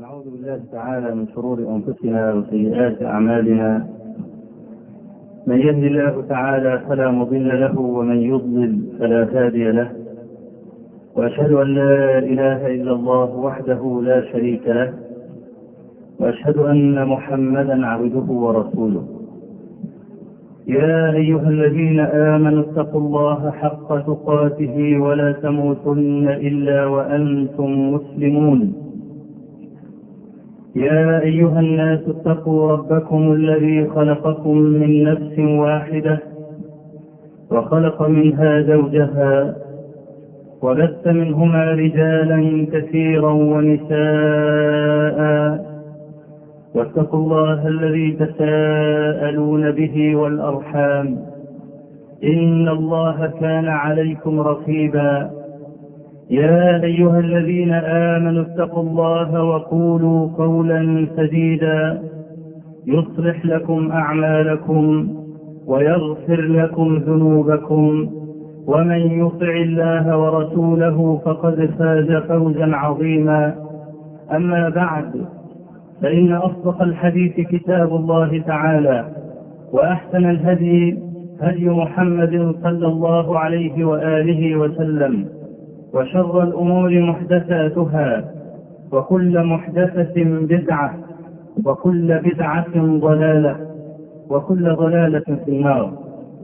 ونعوذ بالله تعالى من شرور أنفسنا وسيئات أعمالنا. من يهد الله تعالى فلا مضل له ومن يضلل فلا هادي له، وأشهد أن لا إله إلا الله وحده لا شريك له، وأشهد أن محمدا عبده ورسوله. يا أيها الذين آمنوا اتقوا الله حق تقاته ولا تموتن إلا وأنتم مسلمون. يا أيها الناس اتقوا ربكم الذي خلقكم من نفس واحدة وخلق منها زوجها وبث منهما رجالا كثيرا ونساء، واتقوا الله الذي تساءلون به والأرحام إن الله كان عليكم رقيبا. يا أيها الذين آمنوا اتقوا الله وقولوا قولا سديدا يصلح لكم أعمالكم ويغفر لكم ذنوبكم، ومن يطع الله ورسوله فقد فاز فوزا عظيما. أما بعد، فإن أصدق الحديث كتاب الله تعالى، وأحسن الهدي هدي محمد صلى الله عليه وآله وسلم، وشر الأمور محدثاتها، وكل محدثة بدعة، وكل بدعة ضلالة، وكل ضلالة في النار.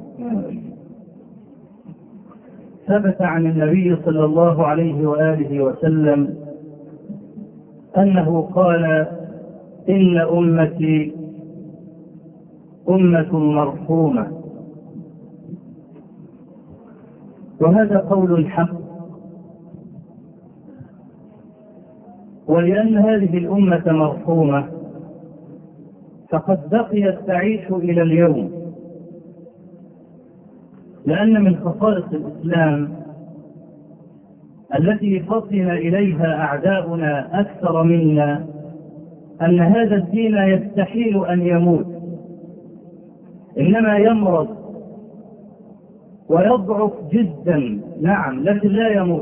ثبت عن النبي صلى الله عليه وآله وسلم أنه قال: إن أمتي أمة مرحومة. وهذا قول حق، ولأن هذه الأمة مرحومة فقد بقيت تعيش إلى اليوم، لأن من خصائص الإسلام التي فطن إليها أعداؤنا أكثر منا أن هذا الدين يستحيل أن يموت، إنما يمرض ويضعف جدا، نعم، لكن لا يموت.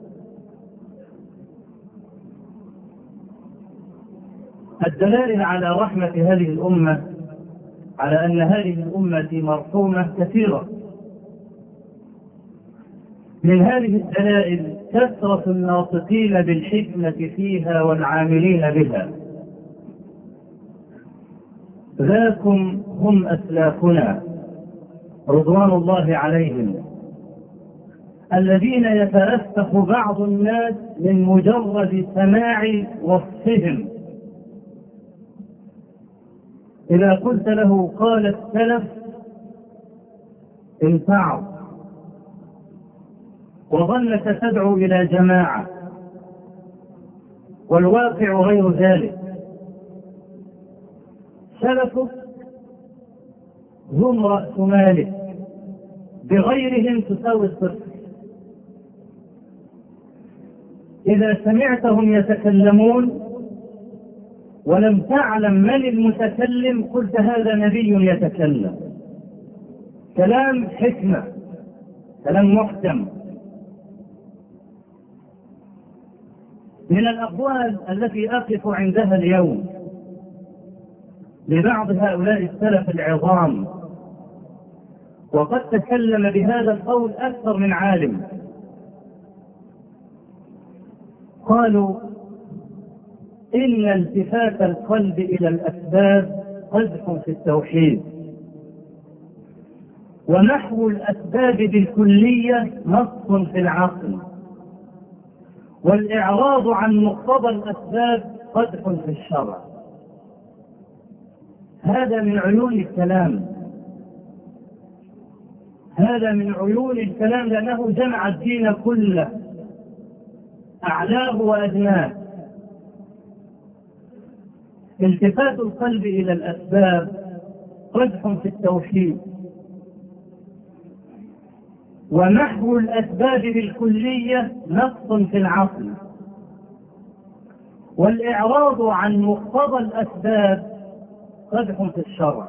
الدلائل على رحمة هذه الأمة، على أن هذه الأمة مرحومة، كثيرة. من هذه الدلائل كثرة الناطقين بالحكمة فيها والعاملين بها. ذاكم هم أسلافنا رضوان الله عليهم، الذين يتأسف بعض الناس من مجرد سماع وصفهم. إذا قلت له قال السلف انفعوا، وظنك تدعو إلى جماعة، والواقع غير ذلك. سلفك هم رأس مالك، بغيرهم تساوي الصفر. إذا سمعتهم يتكلمون ولم تعلم من المتكلم قلت هذا نبي يتكلم، كلام حكمة، كلام محكم. من الأقوال التي أقف عندها اليوم لبعض هؤلاء السلف العظام، وقد تكلم بهذا القول أكثر من عالم، قالوا: إن التفات القلب إلى الأسباب قدح في التوحيد، ونحو الأسباب بالكلية نص في العقل، والإعراض عن مقتضى الأسباب قدح في الشرع. هذا من عيون الكلام، هذا من عيون الكلام، لأنه جمع الدين كله، أعلاه وأدناه. التفات القلب إلى الأسباب قدح في التوحيد، ونحو الأسباب بالكلية نقص في العقل، والإعراض عن مقتضى الأسباب قدح في الشرع.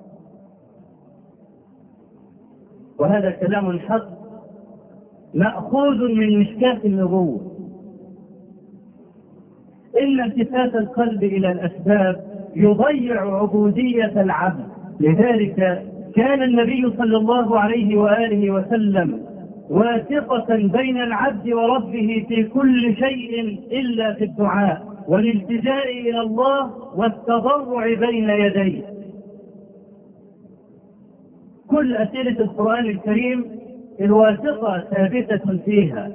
وهذا كلام حق مأخوذ من مشكاة النبوة. إن التفات القلب إلى الأسباب يضيع عبودية العبد. لذلك كان النبي صلى الله عليه وآله وسلم واثقة بين العبد وربه في كل شيء إلا في الدعاء والالتجاء إلى الله والتضرع بين يديه. كل أسئلة القرآن الكريم الواثقة ثابتة فيها.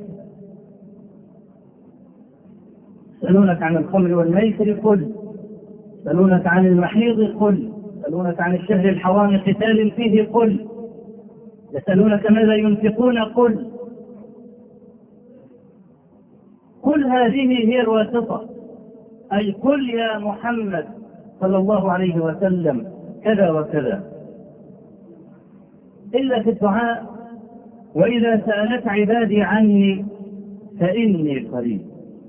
يسألونك عن الخمر والميسر قل، يسألونك عن المحيض قل، يسألونك عن الشهر الحرام قتال فيه قل، يسألونك ماذا ينفقون قل. كل هذه هي الواسطة، أي قل يا محمد صلى الله عليه وسلم كذا وكذا. إلا في الدعاء وإذا سألك عبادي عني فإني قريب.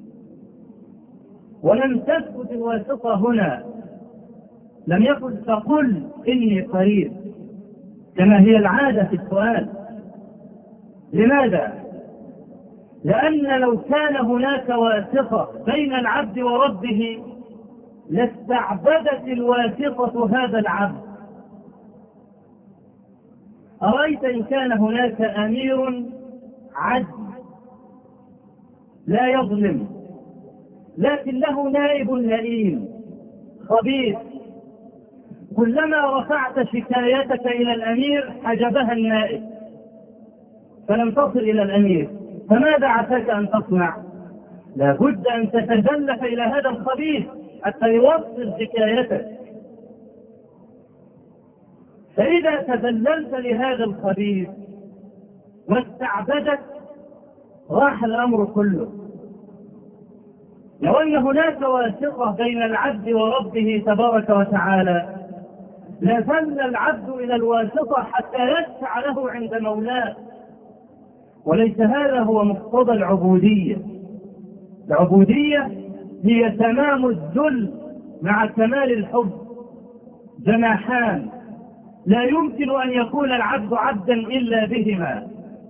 ولم تثبت الواسطة هنا، لم يقل فقل إني قريب كما هي العادة في السؤال. لماذا؟ لأن لو كان هناك واسطة بين العبد وربه لاستعبدت الواسطة هذا العبد. أرأيت إن كان هناك أمير عدل لا يظلم، لكن له نائب لئيم خبيث، كلما رفعت شكايتك إلى الأمير حجبها النائب فلم تصل إلى الأمير، فماذا عساك أن تصنع؟ لابد أن تتزلف إلى هذا الخبيث حتى يوصل شكايتك. فإذا تذللت لهذا الخبيث واستعبدك راح الأمر كله. لو أن هناك واسطة بين العبد وربه تبارك وتعالى لظل العبد إلى الواسطة حتى يشفع له عند مولاه، وليس هذا هو مقتضى العبودية. العبودية هي تمام الذل مع كمال الحب، جناحان لا يمكن أن يكون العبد عبدا إلا بهما،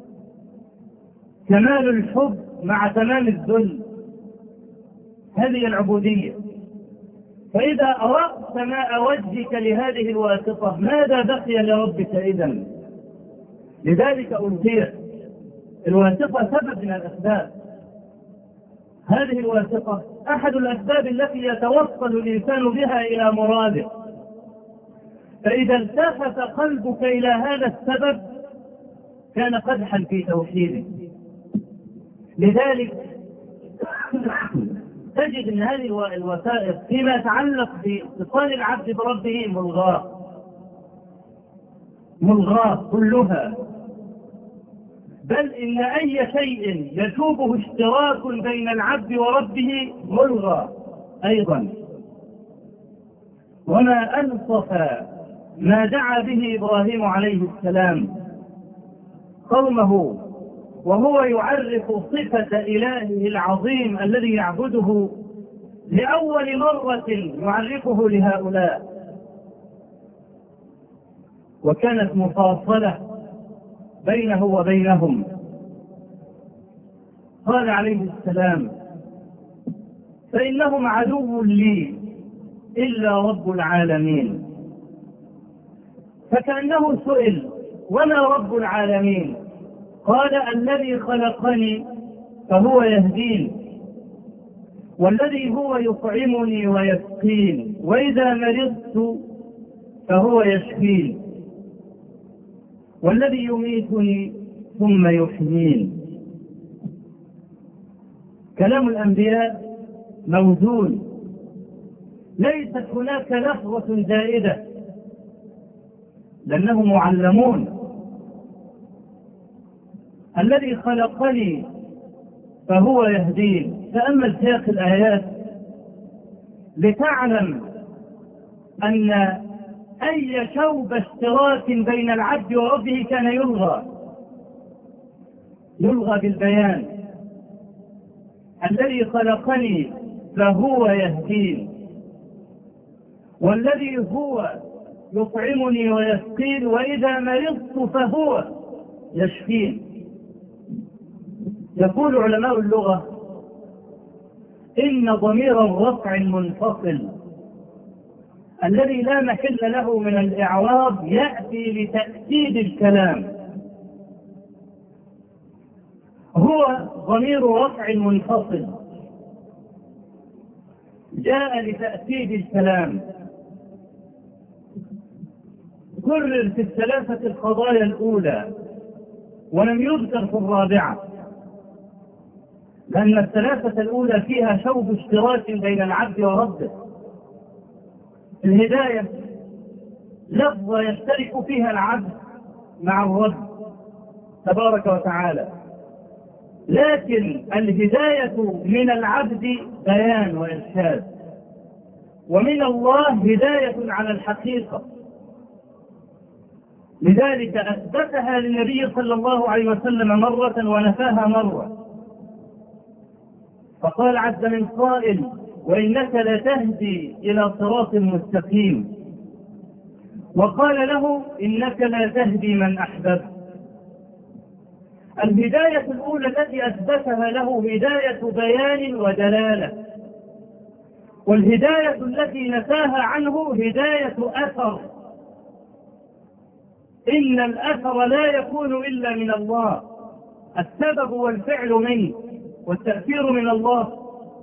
كمال الحب مع تمام الذل، هذه العبودية. فإذا أردت ماء وجهك لهذه الواسطة ماذا بقي لربك إذن؟ لذلك ألقيت الواسطة سبب من الأسباب. هذه الواسطة أحد الأسباب التي يتوصل الإنسان بها إلى مراده. فإذا التفت قلبك إلى هذا السبب كان قدحا في توحيده. لذلك تجد أن هذه الوسائط فيما يتعلق باتصال العبد بربه ملغاة كلها، بل إن أي شيء يجوبه اشتراك بين العبد وربه ملغى أيضا. وما أنصف ما دعا به إبراهيم عليه السلام قومه وهو يعرف صفة إلهه العظيم الذي يعبده لأول مرة يعرفه لهؤلاء، وكانت مفاصلة بينه وبينهم. قال عليه السلام فإنهم عدو لي إلا رب العالمين. فكأنه سئل وما رب العالمين؟ قال الذي خلقني فهو يهدين، والذي هو يطعمني ويسقين، وإذا مرضت فهو يشفين، والذي يميتني ثم يحيين. كلام الأنبياء موزون، ليست هناك لفظة زائدة لأنهم معلمون. الذي خلقني فهو يهدين. تأمل سياق الآيات لتعلم أن أي شوب اشتراك بين العبد وربه كان يلغى بالبيان. الذي خلقني فهو يهدين، والذي هو يطعمني ويسقين، وإذا مرضت فهو يشفين. يقول علماء اللغة إن ضمير الرفع المنفصل الذي لا محل له من الإعراب يأتي لتأكيد الكلام، هو ضمير رفع منفصل جاء لتأكيد الكلام، كرر في الثلاثة القضايا الأولى ولم يذكر في الرابعة، لأن الثلاثة الأولى فيها شوب اشتراك بين العبد وربه. الهداية لفظة يشترك فيها العبد مع الرب تبارك وتعالى، لكن الهداية من العبد بيان وإرشاد، ومن الله هداية على الحقيقة. لذلك أثبتها للنبي صلى الله عليه وسلم مرة ونفاها مرة، فقال عز من قائل: وإنك لتهدي إلى صراط مستقيم، وقال له: إنك لا تهدي من أحببت. الهداية الأولى التي أثبتها له هداية بيان ودلالة، والهداية التي نفاها عنه هداية أثر، إن الأثر لا يكون إلا من الله، السبب والفعل منه والتأثير من الله.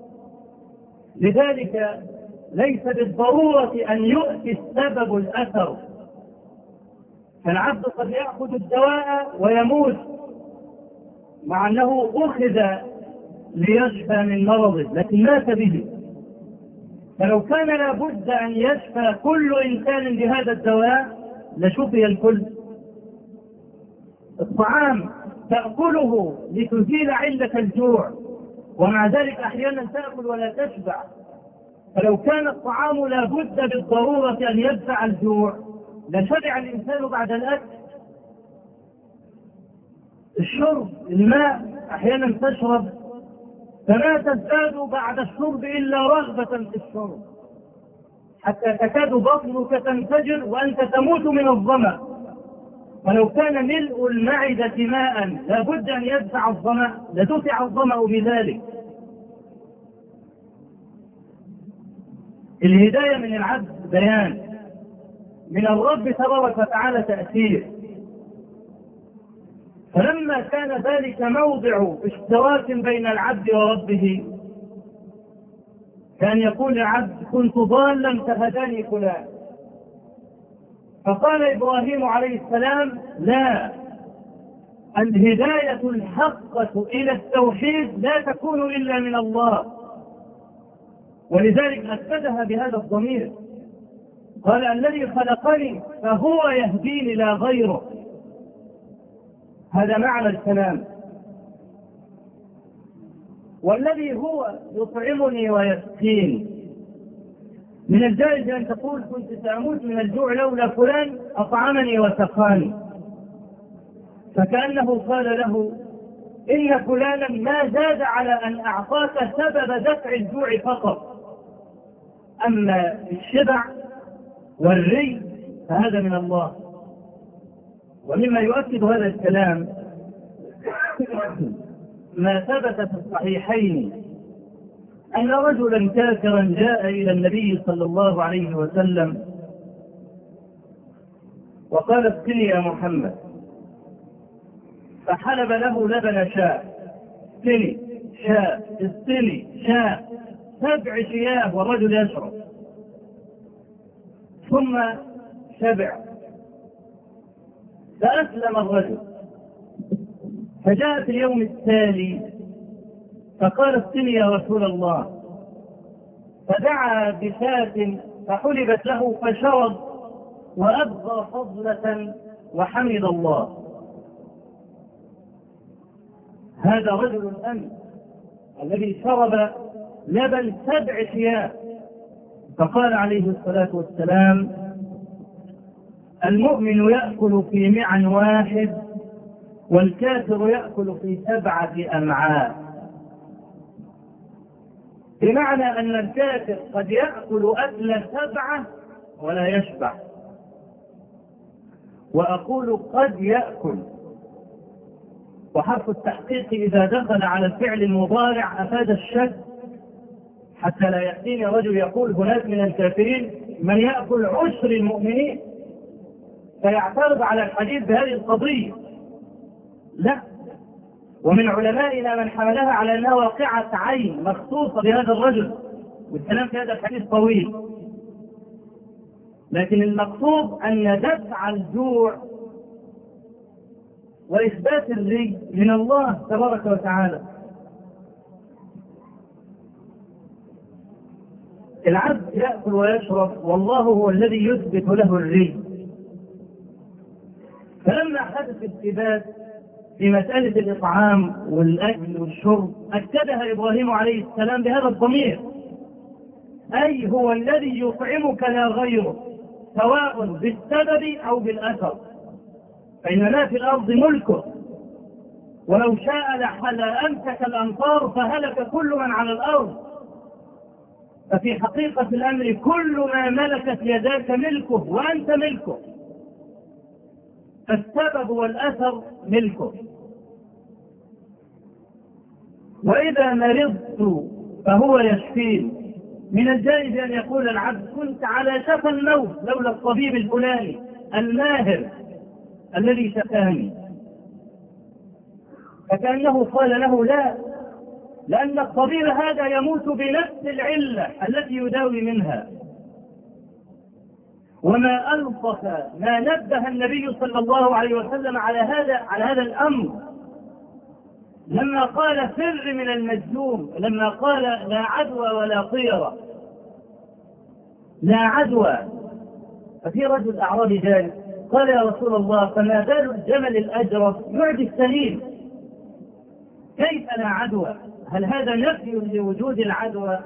لذلك ليس بالضرورة أن يؤتي السبب الأثر، فالعبد قد يأخذ الدواء ويموت مع أنه أخذ ليشفى من مرضه لكن مات به، فلو كان لابد أن يشفى كل إنسان بهذا الدواء لشفي الكل. الطعام تأكله لتزيل علة الجوع، ومع ذلك أحيانا تأكل ولا تشبع، فلو كان الطعام لابد بالضرورة أن يدفع الجوع لشبع الإنسان بعد الأكل. الشرب، الماء أحيانا تشرب فلا تزداد بعد الشرب إلا رغبة في الشرب، حتى تكاد بطنك تنفجر وأنت تموت من الظمأ. فلو كان ملء المعدة ماء لابد أن يدفع الظمأ لدفع الظمأ بذلك. الهداية من العبد بيان، من الرب تبارك وتعالى تأثير. فلما كان ذلك موضع اشتراك بين العبد وربه، كان يقول العبد: كنت ضالا فهداني فلان. فقال إبراهيم عليه السلام: لا، الهداية الحقة إلى التوحيد لا تكون إلا من الله، ولذلك أثبتها بهذا الضمير، قال: الذي خلقني فهو يهديني لا غيره. هذا معنى الكلام. والذي هو يطعمني ويسقيني، من الجائز أن تقول: كنت سأموت من الجوع لولا فلان أطعمني وسقاني، فكأنه قال له: إن فلانا ما زاد على أن أعطاك سبب دفع الجوع فقط، أما الشبع والري فهذا من الله. ومما يؤكد هذا الكلام ما ثبت في الصحيحين أن رجلا كافرا جاء إلى النبي صلى الله عليه وسلم وقال: اسقني يا محمد، فحلب له لبن شاة. اسقني شاة، اسقني شاة، 7 شياه والرجل يشرب، ثم شبع فأسلم الرجل. فجاء في اليوم التالي فقال: اسقني يا رسول الله، فدعا بشاة فحلبت له فشرب وأبغى فضلة وحمد الله. هذا رجل الأمن الذي شرب لبن 7 شياه. فقال عليه الصلاة والسلام: المؤمن يأكل في معن واحد، والكافر يأكل في 7 أمعاء. بمعنى أن الكافر قد يأكل أكل 7 ولا يشبع، وأقول قد يأكل، وحرف التحقيق إذا دخل على الفعل المضارع أفاد الشك حتى لا يأتيني رجل يقول هناك من الكافرين من يأكل عشر المؤمنين فيعترض على الحديث بهذه القضية. لا، ومن علمائنا من حملها على أنها واقعة عين مخصوصة بهذا الرجل، والكلام في هذا الحديث طويل، لكن المقصود أن دفع الجوع وإثبات الري من الله تبارك وتعالى. العبد يأكل ويشرب والله هو الذي يثبت له الري. فلما حدث الثبات في مسألة الإطعام والأكل والشرب أكدها إبراهيم عليه السلام بهذا الضمير، أي هو الذي يطعمك لا غيره، سواء بالسبب أو بالأثر، فإن ما في الأرض ملكه، ولو شاء لأمسك الأمطار فهلك كل من على الأرض. ففي حقيقة الأمر كل ما ملكت يداك ملكه وأنت ملكه، فالسبب والأثر ملكه. وإذا مرضت فهو يشفين. من الجائز أن يقول العبد كنت على شفا الموت لولا الطبيب الفلاني الماهر الذي شفاني، فكأنه قال له لا، لأن الطبيب هذا يموت بنفس العلة التي يداوي منها. وما ألطف ما نبه النبي صلى الله عليه وسلم على هذا الأمر لما قال فر من المجذوم، لما قال لا عدوى ولا طيرة، لا عدوى. ففي رجل أعرابي جالس قال يا رسول الله فما بال الجمل الأجرف يعدي السليم، كيف لا عدوى؟ هل هذا نفي لوجود العدوى؟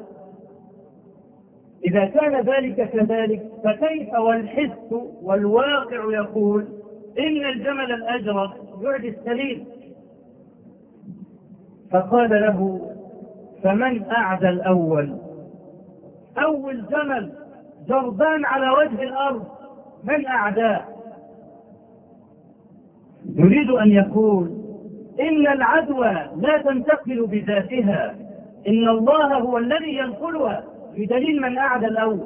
إذا كان ذلك كذلك فكيف والحس والواقع يقول إن الجمل الأجرف يعدي السليم؟ فقال له فمن أعدى الأول؟ أول جمل جربان على وجه الأرض من أعداه؟ يريد أن يقول إن العدوى لا تنتقل بذاتها، إن الله هو الذي ينقلها بدليل من أعدى الأول.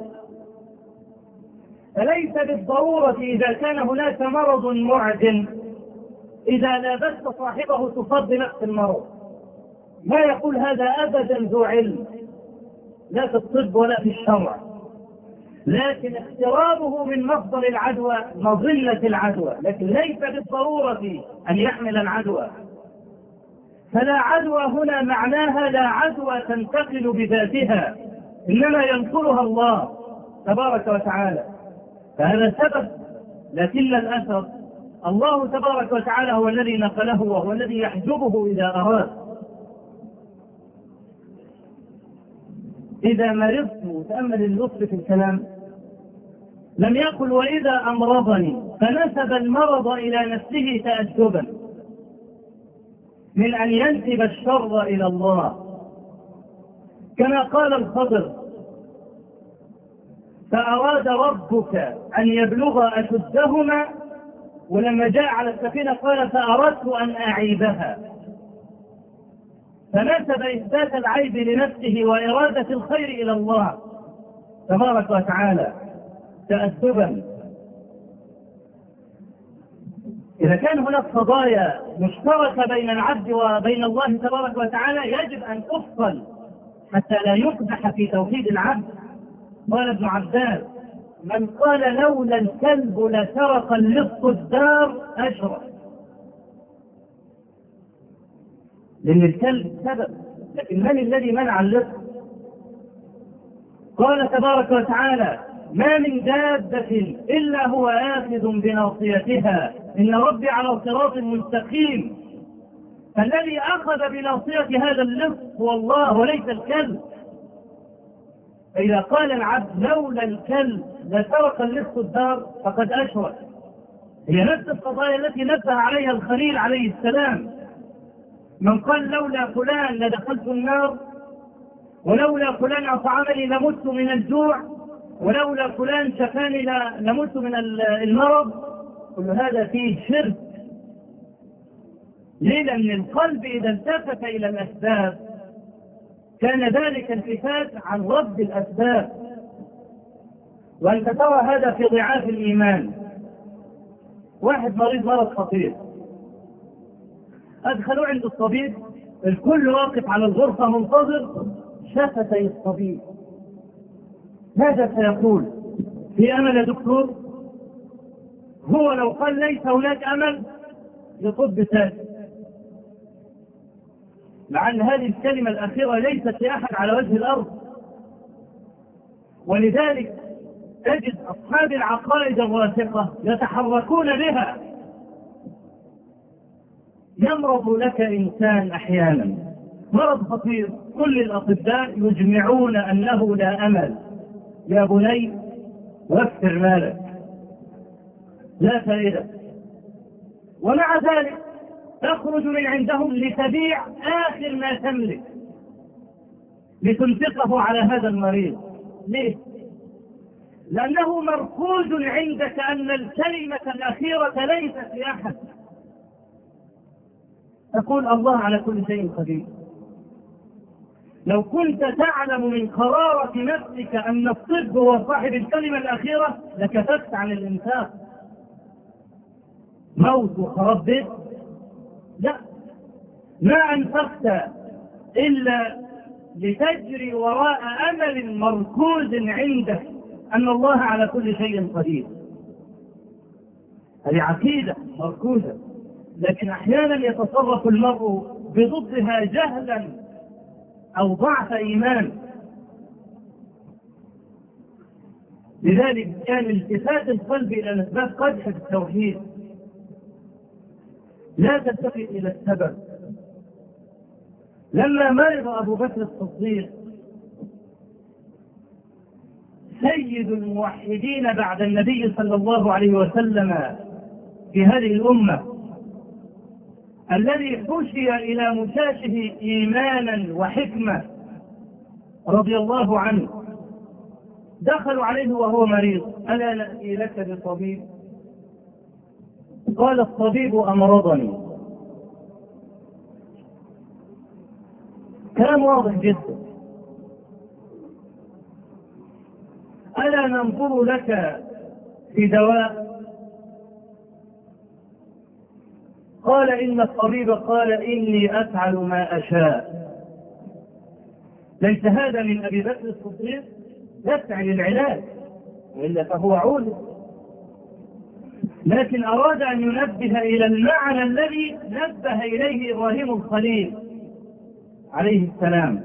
فليس بالضرورة إذا كان هناك مرض معد إذا لابست صاحبه تصاب بنفس المرض. ما يقول هذا أبدا ذو علم، لا في الطب ولا في الشرع، لكن اقترابه من مصدر العدوى مظلة العدوى، لكن ليس بالضرورة أن يحمل العدوى. فلا عدوى هنا معناها لا عدوى تنتقل بذاتها، إنما ينقلها الله تبارك وتعالى. فهذا سبب، لكن الأثر الله تبارك وتعالى هو الذي نقله وهو الذي يحجبه إذا أراد. إذا مرضت، تأمل اللطف في الكلام، لم يقل وإذا أمرضني، فنسب المرض إلى نفسه تأدبا من أن ينسب الشر إلى الله، كما قال الخضر فأراد ربك أن يبلغ أشدهما، ولما جاء على السفينة قال فأردت أن أعيبها، فنسب إثبات العيب لنفسه وإرادة الخير إلى الله تبارك وتعالى تأدبا. إذا كان هناك قضايا مشتركة بين العبد وبين الله تبارك وتعالى يجب أن تفصل حتى لا يقدح في توحيد العبد. قال ابن عباس من قال لولا الكلب لسرق اللص الدار أشرف، لأن الكلب سبب، لكن من الذي منع اللص؟ قال تبارك وتعالى ما من دابة إلا هو آخذ بناصيتها إن ربي على صراط مستقيم. فالذي أخذ بناصية هذا اللص هو الله وليس الكلب. فإذا قال العبد لولا الكلب لسرق اللص الدار فقد أشرك. هي نفس القضايا التي نبه عليها الخليل عليه السلام. من قال لولا فلان لدخلت النار، ولولا فلان أطعمني لمت من الجوع، ولولا فلان شفاني لمت من المرض، كل هذا فيه شرك. ليه؟ لأن القلب إذا التفت إلى الأسباب كان ذلك التفات عن رد الأسباب. وأنت ترى هذا في ضعاف الإيمان. واحد مرض خطير، أدخلوا عند الطبيب، الكل واقف على الغرفة منتظر شفتي الطبيب. ماذا سيقول؟ في أمل يا دكتور؟ هو لو قال ليس هناك أمل يطب ساكت، مع أن هذه الكلمة الأخيرة ليست لأحد على وجه الأرض. ولذلك تجد أصحاب العقائد الراسخة يتحركون بها. يمرض لك إنسان أحيانا مرض خطير، كل الأطباء يجمعون أنه لا أمل، يا بني وفر مالك، لا فائدة. ومع ذلك تخرج من عندهم لتبيع آخر ما تملك لتنفقه على هذا المريض. ليه؟ لأنه مركوز عندك أن الكلمة الأخيرة ليست لأحد. تقول الله على كل شيء قدير. لو كنت تعلم من قرارة نفسك أن الطب هو صاحب الكلمة الأخيرة لكففت عن الإنفاق. موت وخراب بيت؟ لا، ما أنفقت إلا لتجري وراء أمل مركوز عندك أن الله على كل شيء قدير. هذه عقيدة مركوزة، لكن أحيانا يتصرف المرء بضدها جهلا أو ضعف إيمان. لذلك كان التفات القلب إلى الأسباب قدح في التوحيد، لا تلتفت إلى السبب. لما مرض أبو بكر الصديق سيد الموحدين بعد النبي صلى الله عليه وسلم في هذه الأمة، الذي حشي إلى مشاشه إيمانا وحكمة رضي الله عنه، دخلوا عليه وهو مريض: ألا نأتي لك بطبيب؟ قال: الطبيب أمرضني. كلام واضح جدا. ألا ننظر لك في دواء؟ قال: إن الطبيب قال إني أفعل ما أشاء. ليس هذا من أبي بكر الصديق يفعل العلاج، وإلا فهو عود، لكن أراد أن ينبه إلى المعنى الذي نبه إليه إبراهيم الخليل عليه السلام: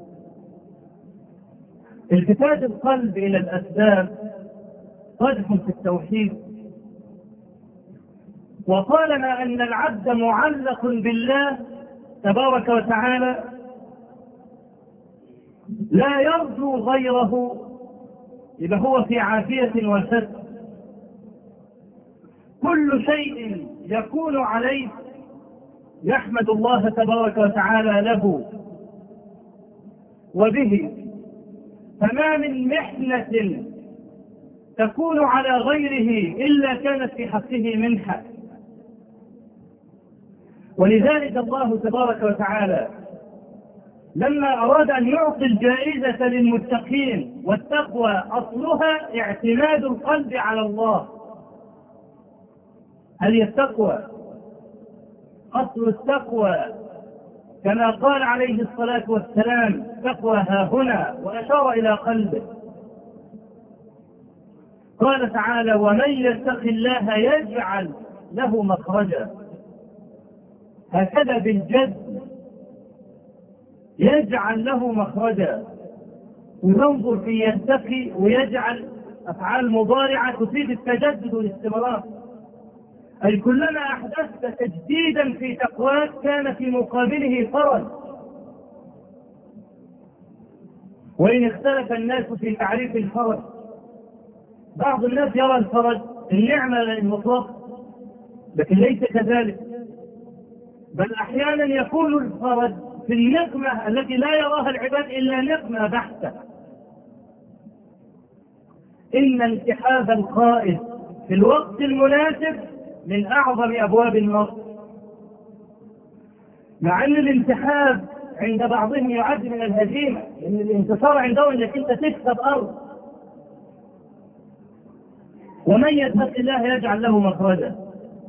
التفات القلب إلى الأسباب قدح في التوحيد. وطالما أن العبد معلق بالله تبارك وتعالى لا يرجو غيره، إذا هو في عافية وستر. كل شيء يكون عليه يحمد الله تبارك وتعالى له وبه، فما من محنة تكون على غيره إلا كانت في حقه منحة. ولذلك الله تبارك وتعالى لما أراد أن يعطي الجائزة للمتقين، والتقوى أصلها اعتماد القلب على الله. هل التقوى أصل التقوى كما قال عليه الصلاة والسلام: تقوى ها هنا، وأشار إلى قلبه. قال تعالى: ومن يتق الله يجعل له مخرجا. هكذا بالجد يجعل له مخرجا. وننظر في يتقي ويجعل أفعال مضارعة تفيد التجدد والاستمرار، أي كلما أحدثت تجديدا في تقواك كان في مقابله فرج. وإن اختلف الناس في تعريف الفرج، بعض الناس يرى الفرج النعمة المطلقة، لكن ليس كذلك، بل أحيانا يكون الفرج في النقمة التي لا يراها العباد إلا نقمة بحتة. إن انتحاب القائد في الوقت المناسب من أعظم أبواب النصر، مع أن الانتحاب عند بعضهم يعد من الهزيمة، لأن الانتصار عندهم أنك أنت تكسب أرض. ومن يتق الله يجعل له مخرجا.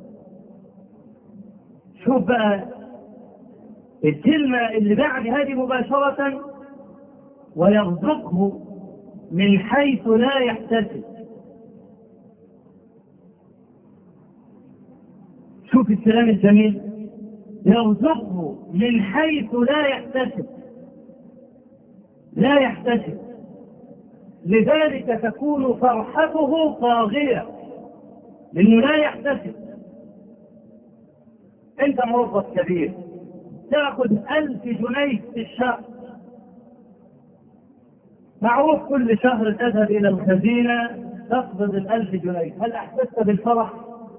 شوف بقى الكلمة اللي بعد هذه مباشرة: ويرزقه من حيث لا يحتسب. شوف الكلام الجميل: يرزقه من حيث لا يحتسب. لا يحتسب، لذلك تكون فرحته طاغية، لأنه لا يحتسب. أنت موظف كبير تأخذ 1000 جنيه في الشهر، معروف كل شهر تذهب إلى الخزينة تقبض 1000 جنيه. هل أحسست بالفرح؟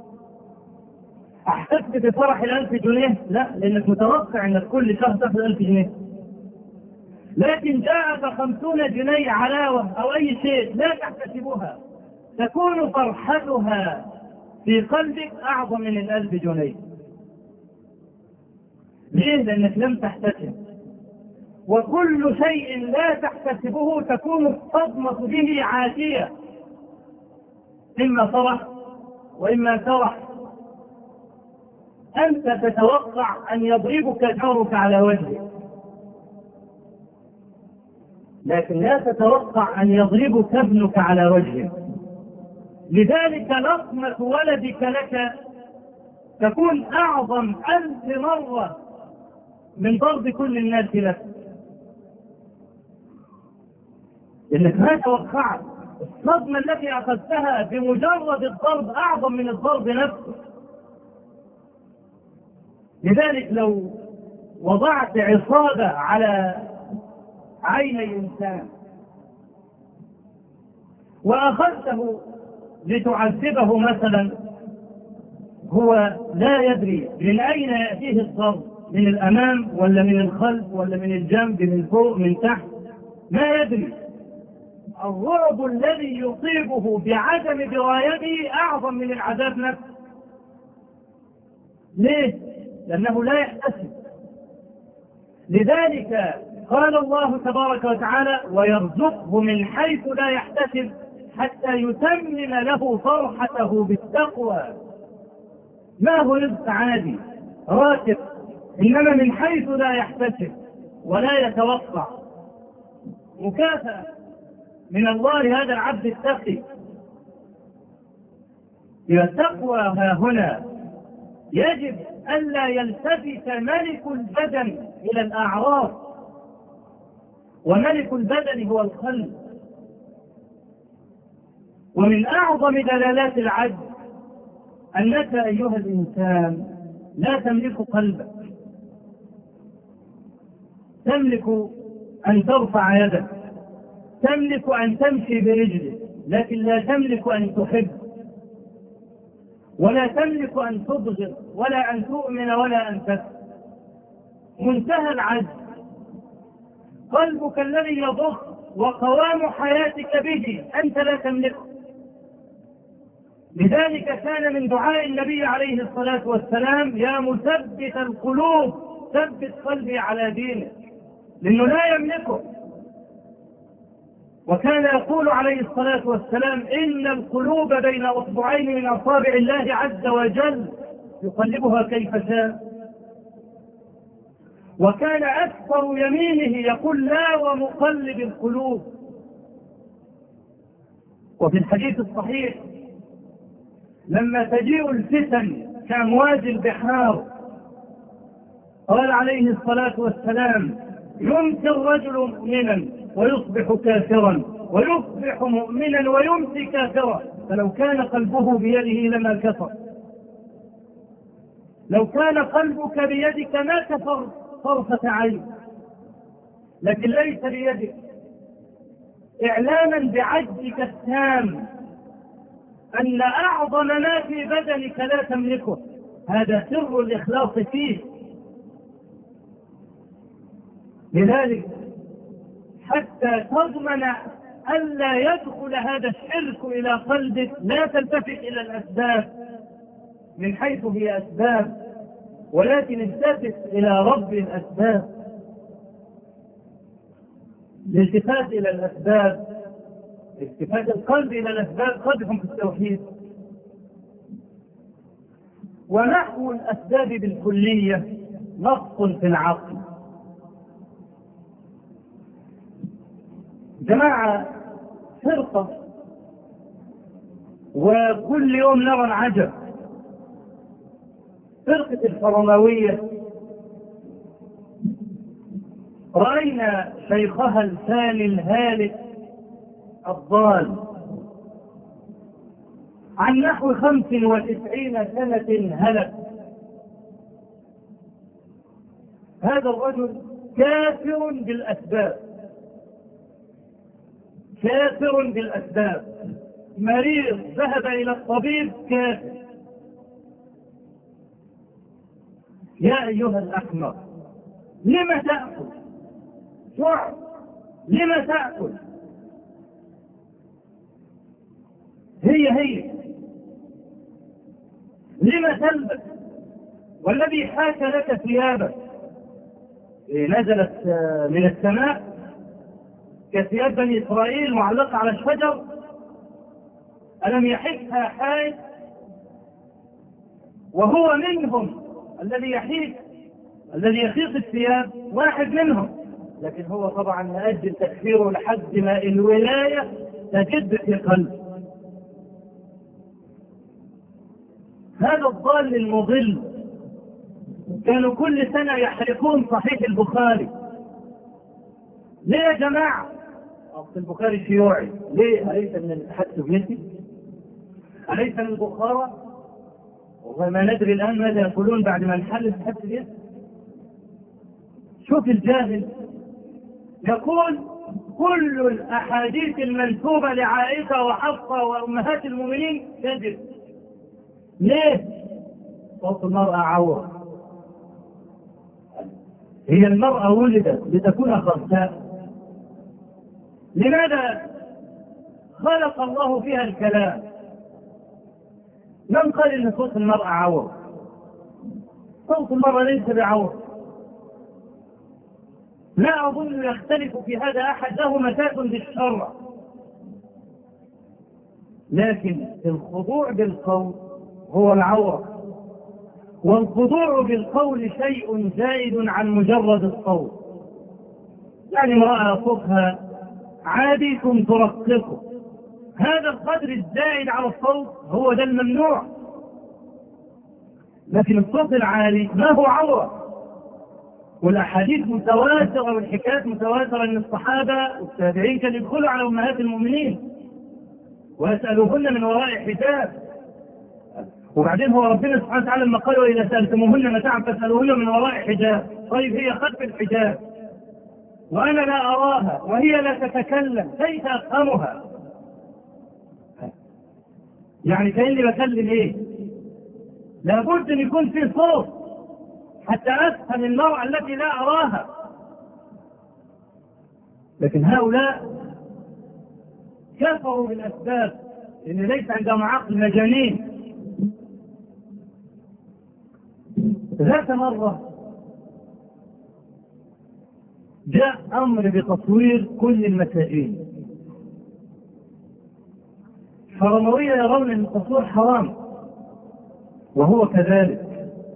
أحسست بفرح 1000 جنيه؟ لا، لأنك متوقع أنك كل شهر تأخذ 1000 جنيه. لكن جاءك 50 جنيه علاوة أو أي شيء لا تحتسبها، تكون فرحتها في قلبك أعظم من 1000 جنيه. ليه؟ لأنك لم تحتسب. وكل شيء لا تحتسبه تكون الصدمة به عاتية، إما فرح وإما كرح. أنت تتوقع أن يضربك جارك على وجهك، لكن لا تتوقع أن يضربك ابنك على وجهك. لذلك لطمة ولدك لك تكون أعظم 1000 مرة من ضرب كل الناس لك، لأنك ما توقعت. الصدمة التي أخذتها بمجرد الضرب أعظم من الضرب نفسه. لذلك لو وضعت عصابة على عيني إنسان وأخذته لتعذبه مثلا، هو لا يدري من أين يأتيه الضرب، من الأمام ولا من الخلف ولا من الجنب، من فوق من تحت، ما يدري. الرعب الذي يصيبه بعدم درايته أعظم من العذاب نفسه. ليه؟ لأنه لا يحتسب. لذلك قال الله تبارك وتعالى: ويرزقه من حيث لا يحتسب حتى يتمم له فرحته بالتقوى. ما هو رزق عادي راتب، إنما من حيث لا يحتسب ولا يتوقع. مكافأة من الله هذا العبد التقي. التقوى ها هنا يجب ألا يلتفت ملك البدن إلى الأعراض، وملك البدن هو القلب. ومن أعظم دلالات العجز أنك أيها الإنسان لا تملك قلبك. تملك أن ترفع يدك، تملك أن تمشي برجلك، لكن لا تملك أن تحب، ولا تملك أن تبغض، ولا أن تؤمن، ولا أن تكفر. منتهى العجز. قلبك الذي يضخ وقوام حياتك به أنت لا تملكه. لذلك كان من دعاء النبي عليه الصلاة والسلام: يا مثبت القلوب ثبت قلبي على دينك، لأنه لا يملكه. وكان يقول عليه الصلاة والسلام: إن القلوب بين أصبعين من أصابع الله عز وجل يقلبها كيف شاء. وكان أكثر يمينه يقول: لا ومقلب القلوب. وفي الحديث الصحيح: لما تجيء الفتن كأمواج البحار، قال عليه الصلاة والسلام: يمسي الرجل مؤمنا ويصبح كافرا، ويصبح مؤمنا ويمسي كافرا، فلو كان قلبه بيده لما كفر. لو كان قلبك بيدك ما كفر طرفة عين، لكن ليس بيدك. إعلاما بعجزك التام أن أعظم ما في بدنك لا تملكه. هذا سر الإخلاص فيه. لذلك حتى تضمن ألا يدخل هذا الشرك إلى قلبك لا تلتفت إلى الأسباب من حيث هي أسباب، ولكن التفت إلى رب الأسباب. الالتفات إلى الأسباب، التفات القلب إلى الأسباب قدح في التوحيد. ونحو الأسباب بالكلية نقص في العقل. جماعة فرقة وكل يوم نرى العجب، فرقة الفرماوية رأينا شيخها الثاني الهالك الضال عن نحو 95 سنة هلك. هذا الرجل كافر بالأسباب، كافر بالأسباب، مريض ذهب إلى الطبيب كافر. يا أيها الأحمق، لم تأكل؟ جوع، لم تأكل؟ هي لم تلبس؟ والذي حاك لك ثيابك نزلت من السماء كثياب بني إسرائيل معلقة على الشجر، ألم يحكها حائك؟ وهو منهم الذي يحيك، الذي يخيط الثياب واحد منهم، لكن هو طبعا لأجل تكفيره لحد ما الولاية تجد في قلبه. هذا الضال المضل كانوا كل سنة يحرقون صحيح البخاري. ليه يا جماعة؟ أصل البخاري شيوعي. ليه؟ أليس من الاتحاد السوفيتي؟ أليس من بخارى؟ والله ما ندري الآن ماذا يقولون بعد ما انحل الاتحاد السوفيتي. شوف الجاهل يقول كل الأحاديث المنسوبة لعائشة وحفصة وأمهات المؤمنين كذب. ليه؟ صوت المرأة عورة. هي المرأة ولدت لتكون خرساء. لماذا خلق الله فيها الكلام؟ من قال ان صوت المرأة عورة؟ صوت المرأة ليس بعورة. لا أظن يختلف في هذا أحد، له مساس بالشرع. لكن الخضوع بالقول هو العورة، والخضوع بالقول شيء زائد عن مجرد الصوت. يعني امرأة صوتها عادي ثم ترققه، هذا القدر الزائد على الصوت هو ده الممنوع. لكن الصوت العالي ما هو عورة. والأحاديث متواترة والحكايات متواترة أن الصحابة والتابعين كانوا يدخلوا على أمهات المؤمنين ويسألوهن من وراء حجاب. وبعدين هو ربنا سبحانه وتعالى لما قال وإذا سألتموهن متاعا فاسألوهن من وراء حجاب. طيب هي خلف الحجاب وأنا لا أراها وهي لا تتكلم، كيف أفهمها؟ يعني كأني بكلم إيه؟ لابد أن يكون في صوت حتى أفهم المرأة التي لا أراها. لكن هؤلاء كفروا بالأسباب لأن ليس عندهم عقل، مجانين. ذات مرة جاء أمر بتصوير كل المسائل. الفرماوية يرون أن التصوير حرام وهو كذلك،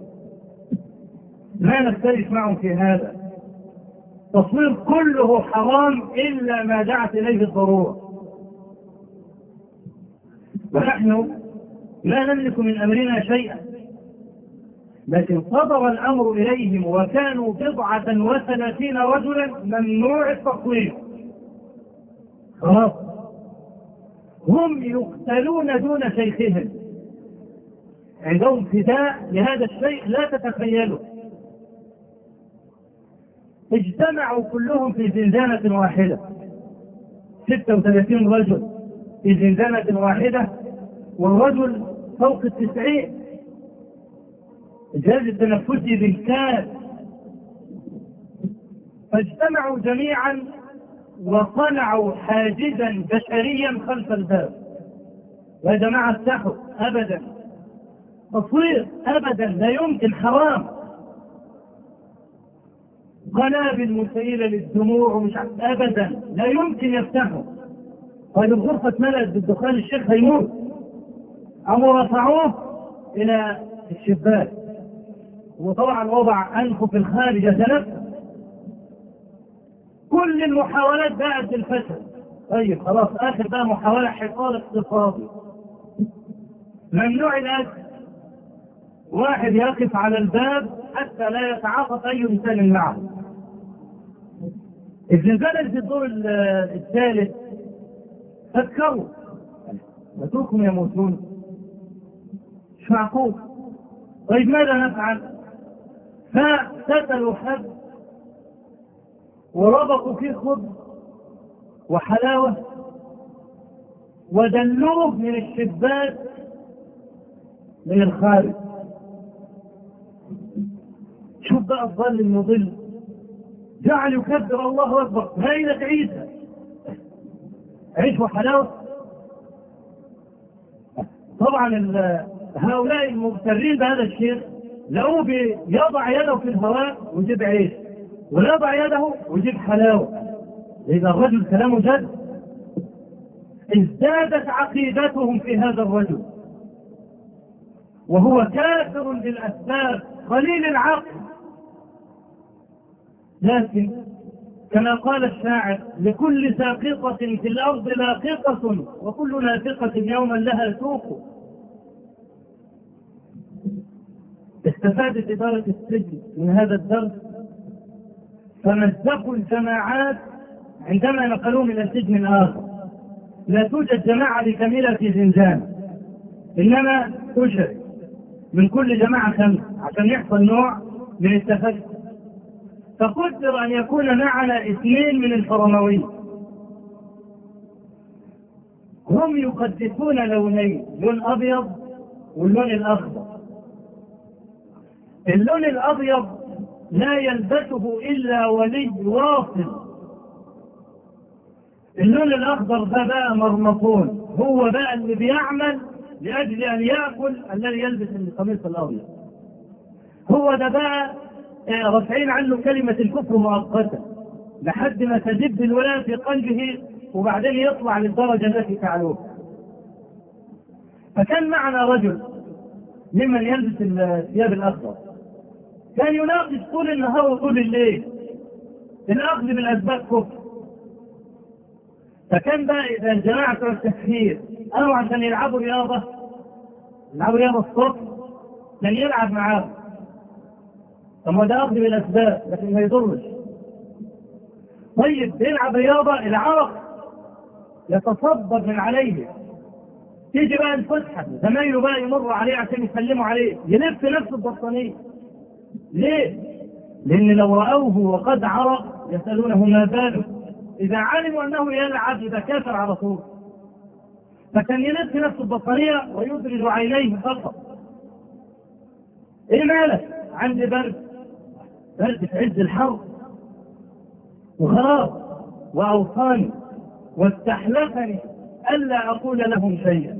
لا نختلف معهم في هذا. التصوير كله حرام إلا ما دعت إليه الضرورة. ونحن لا نملك من أمرنا شيئا، لكن صدر الأمر إليهم وكانوا 39 رجلا ممنوع التصوير. خلاص هم يقتلون دون شيخهم، عندهم فداء لهذا الشيء لا تتخيلوا. اجتمعوا كلهم في زنزانة واحدة، 36 رجل في زنزانة واحدة، والرجل فوق 90، الجهاز التنفسي بالكاد. فاجتمعوا جميعا وصنعوا حاجزا بشريا خلف الباب. يا جماعة افتحوا، أبدا تصوير أبدا، لا يمكن، حرام. قنابل مسيلة للدموع ومش أبدا لا يمكن يفتحه. طيب الغرفة اتملأت بالدخان الشيخ هيموت. أو رفعوه إلى الشباك وطبعا وضع أنفه في الخارج يتنفس. كل المحاولات بقت الفشل. طيب خلاص آخر بقى محاولة حصار اقتصادي. ممنوع الأكل. واحد يقف على الباب حتى لا يتعاطف أي إنسان معه. الزلزال في الدور الثالث فكروا اتركهم يموتون، مش معقول. طيب ماذا نفعل؟ فاقتتلوا حد وربطوا فيه خبز وحلاوة ودلوه من الشباك من الخارج. شوف بقى الظل المضل، جعل يكبر الله أكبر ليلة عيسى، عيش وحلاوة. طبعا هؤلاء المغترين بهذا الشيء لقوه يضع يده في الهواء ويجيب عيش، ويضع يده ويجيب حلاوة. إذا الرجل كلامه جد. ازدادت عقيدتهم في هذا الرجل وهو كافر بالأسباب قليل العقل. لكن كما قال الشاعر: لكل ساقطة في الأرض لاقطة وكل نافقة يوما لها سوق. استفادت إدارة السجن من هذا الدرس فمزقوا الجماعات عندما نقلوهم إلى سجن آخر. لا توجد جماعة بكاملة في زنزان، إنما تشرك من كل جماعة 5 عشان يحصل نوع من التفكك. فقدر أن يكون معنا 2 من الفرمويين. هم يقدسون لونين، لون أبيض واللون الأخضر. اللون الأبيض لا يلبسه إلا ولي واصل. اللون الأخضر ده بقى مرمطون، هو بقى اللي بيعمل لأجل أن يأكل الذي يلبس القميص الأبيض. هو ده بقى رافعين عنه كلمة الكفر مؤقتا لحد ما تجد الولاء في قلبه وبعدين يطلع للدرجة التي تعلوه. فكان معنا رجل ممن يلبس الثياب الأخضر كان يناقش طول النهار وطول الليل الأخذ بالأسباب كفر. فكان بقى إذا الجماعة بتوع التكفير قالوا عشان يلعبوا رياضة الصبح كان يلعب معاهم. طب ما ده أخذ بالأسباب لكن ما يضرش. طيب بيلعب رياضة العرق يتصبب من عليه، تيجي بقى الفسحة زمايله بقى يمروا عليه عشان يسلموا عليه يلف نفس البطانية. ليه؟ لأن لو رأوه وقد عرق يسألونه ما باله. إذا علموا أنه يلعب يبقى كافر على طول. فكان يلف نفس البطانية ويدرج عينيه فقط. إيه مالك؟ عندي برد في عز الحر وخلاص. وأوصاني واستحلفني ألا أقول لهم شيئا.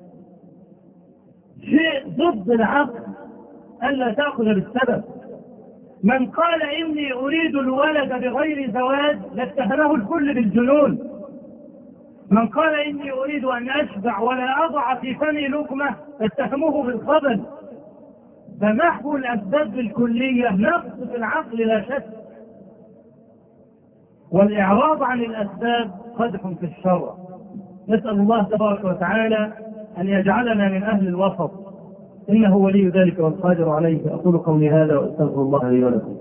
شيء ضد العقل ألا تأخذ بالسبب. من قال إني أريد الولد بغير زواج لاتهمه الكل بالجنون. من قال إني أريد أن أشبع ولا أضع في فمي لقمة اتهموه بالخبل. فمحو الأسباب الكلية نقص في العقل لا شك، والإعراض عن الأسباب قدح في الشرع. نسأل الله تبارك وتعالى أن يجعلنا من أهل الوسط، إنه ولي ذلك والقادر عليه. أقول قولي هذا وأستغفر الله لي ولكم.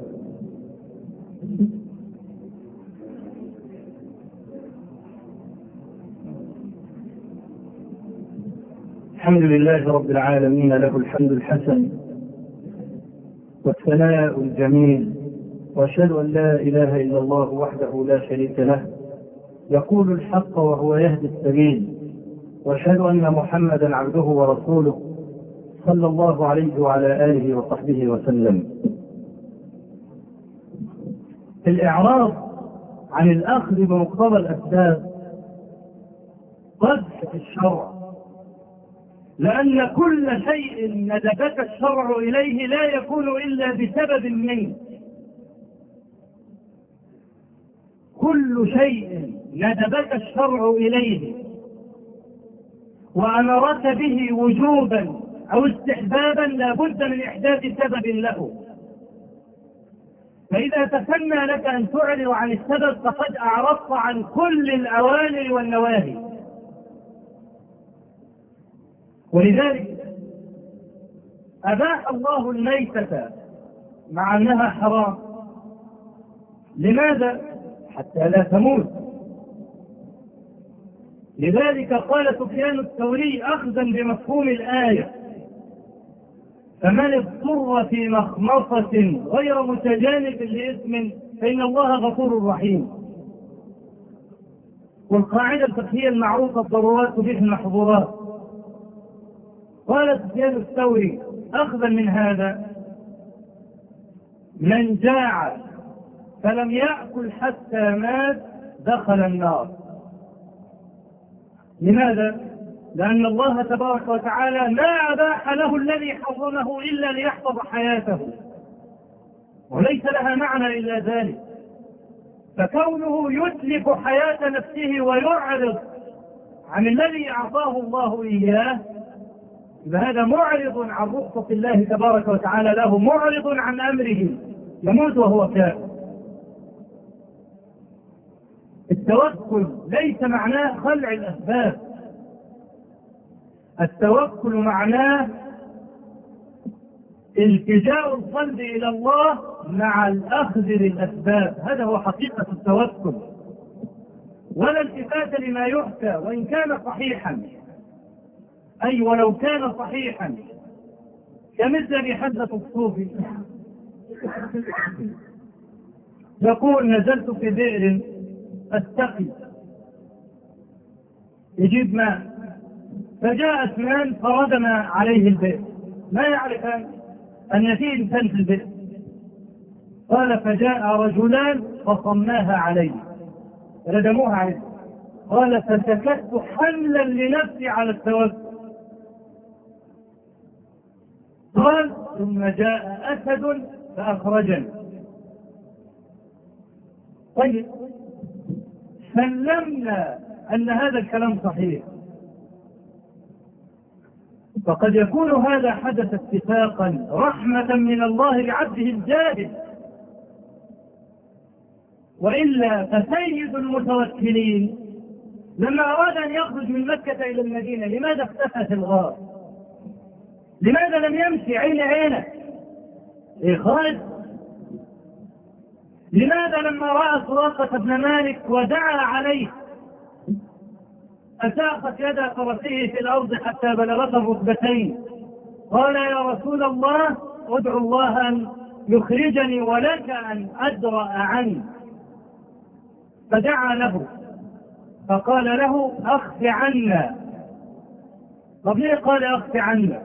الحمد لله رب العالمين، له الحمد الحسن والثناء الجميل، وأشهد أن لا إله إلا الله وحده لا شريك له يقول الحق وهو يهدي السبيل، وأشهد أن محمدا عبده ورسوله صلى الله عليه وعلى آله وصحبه وسلم. الإعراض عن الأخذ بمقتضى الأسباب قدح في الشرع، لأن كل شيء ندبك الشرع إليه لا يكون إلا بسبب منه. كل شيء ندبك الشرع إليه وأمرك به وجوبا أو استحبابا لا بد من إحداث سبب له. فإذا تسنى لك أن تعرض عن السبب فقد أعرضت عن كل الأوامر والنواهي. ولذلك أباح الله الميتة مع أنها حرام. لماذا؟ حتى لا تموت. لذلك قال سفيان الثوري أخذا بمفهوم الآية: فمن اضطر في مخمصة غير متجانف لإثم فإن الله غفور رحيم. والقاعدة الفقهية المعروفة: الضرورات تبيح المحظورات. قال سفيان الثوري أخذا من هذا: من جاع فلم يأكل حتى مات دخل النار. لماذا؟ لأن الله تبارك وتعالى ما أباح له الذي حرمه إلا ليحفظ حياته، وليس لها معنى إلا ذلك. فكونه يتلف حياة نفسه ويعرض عن الذي أعطاه الله إياه، فهذا معرض عن رخصة الله تبارك وتعالى له، معرض عن أمره، يموت وهو كافر. التوكل ليس معناه خلع الأسباب، التوكل معناه التجاء القلب إلى الله مع الأخذ للأسباب. هذا هو حقيقة التوكل، ولا التفات لما يحكى وإن كان صحيحا، أي ولو كان صحيحا، كمثل حدث الصوفي يقول: نزلت في بئر أستقي، يجيب ماء، فجاء اثنان فردم عليه البئر، ما يعرفان أن فيه إنسان في البئر. قال: فجاء رجلان فصماها عليه، ردموها عليه. قال: فسكت حملا لنفسي على التوكل. قال: ثم جاء أسد فأخرجني. طيب، سلمنا أن هذا الكلام صحيح، فقد يكون هذا حدث اتفاقا رحمة من الله لعبده الجاهل، وإلا فسيد المتوكلين لما أراد أن يخرج من مكة إلى المدينة لماذا اختفى في الغار؟ لماذا لم يمشي عين عينه؟ خالد. لماذا لما رأى سراقة بن مالك ودعا عليه أساقت يد فرسه في الأرض حتى بلغت الركبتين، قال: يا رسول الله ادعو الله أن يخرجني ولك أن أدرأ عني. فدعا له فقال له: أخف عنا. طب ليه قال أخف عنا؟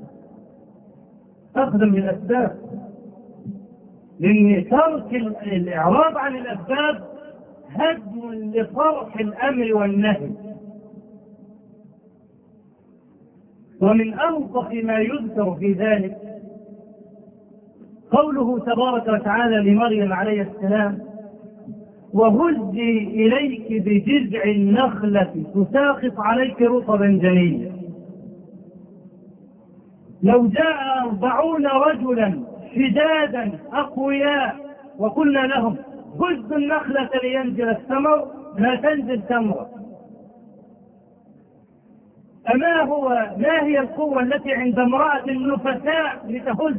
أخذ من الأسباب، لأن ترك الإعراض عن الأسباب هدم لصرح الأمر والنهي. ومن أوضح ما يذكر في ذلك قوله تبارك وتعالى لمريم عليه السلام: وهزي إليك بجذع النخلة تساقط عليك رطبا جنيا. لو جاء 40 رجلا شدادا أقوياء وقلنا لهم هزوا النخلة لينزل الثمر، لا تنزل ثمرة. ما هي القوة التي عند امرأة النفساء لتهز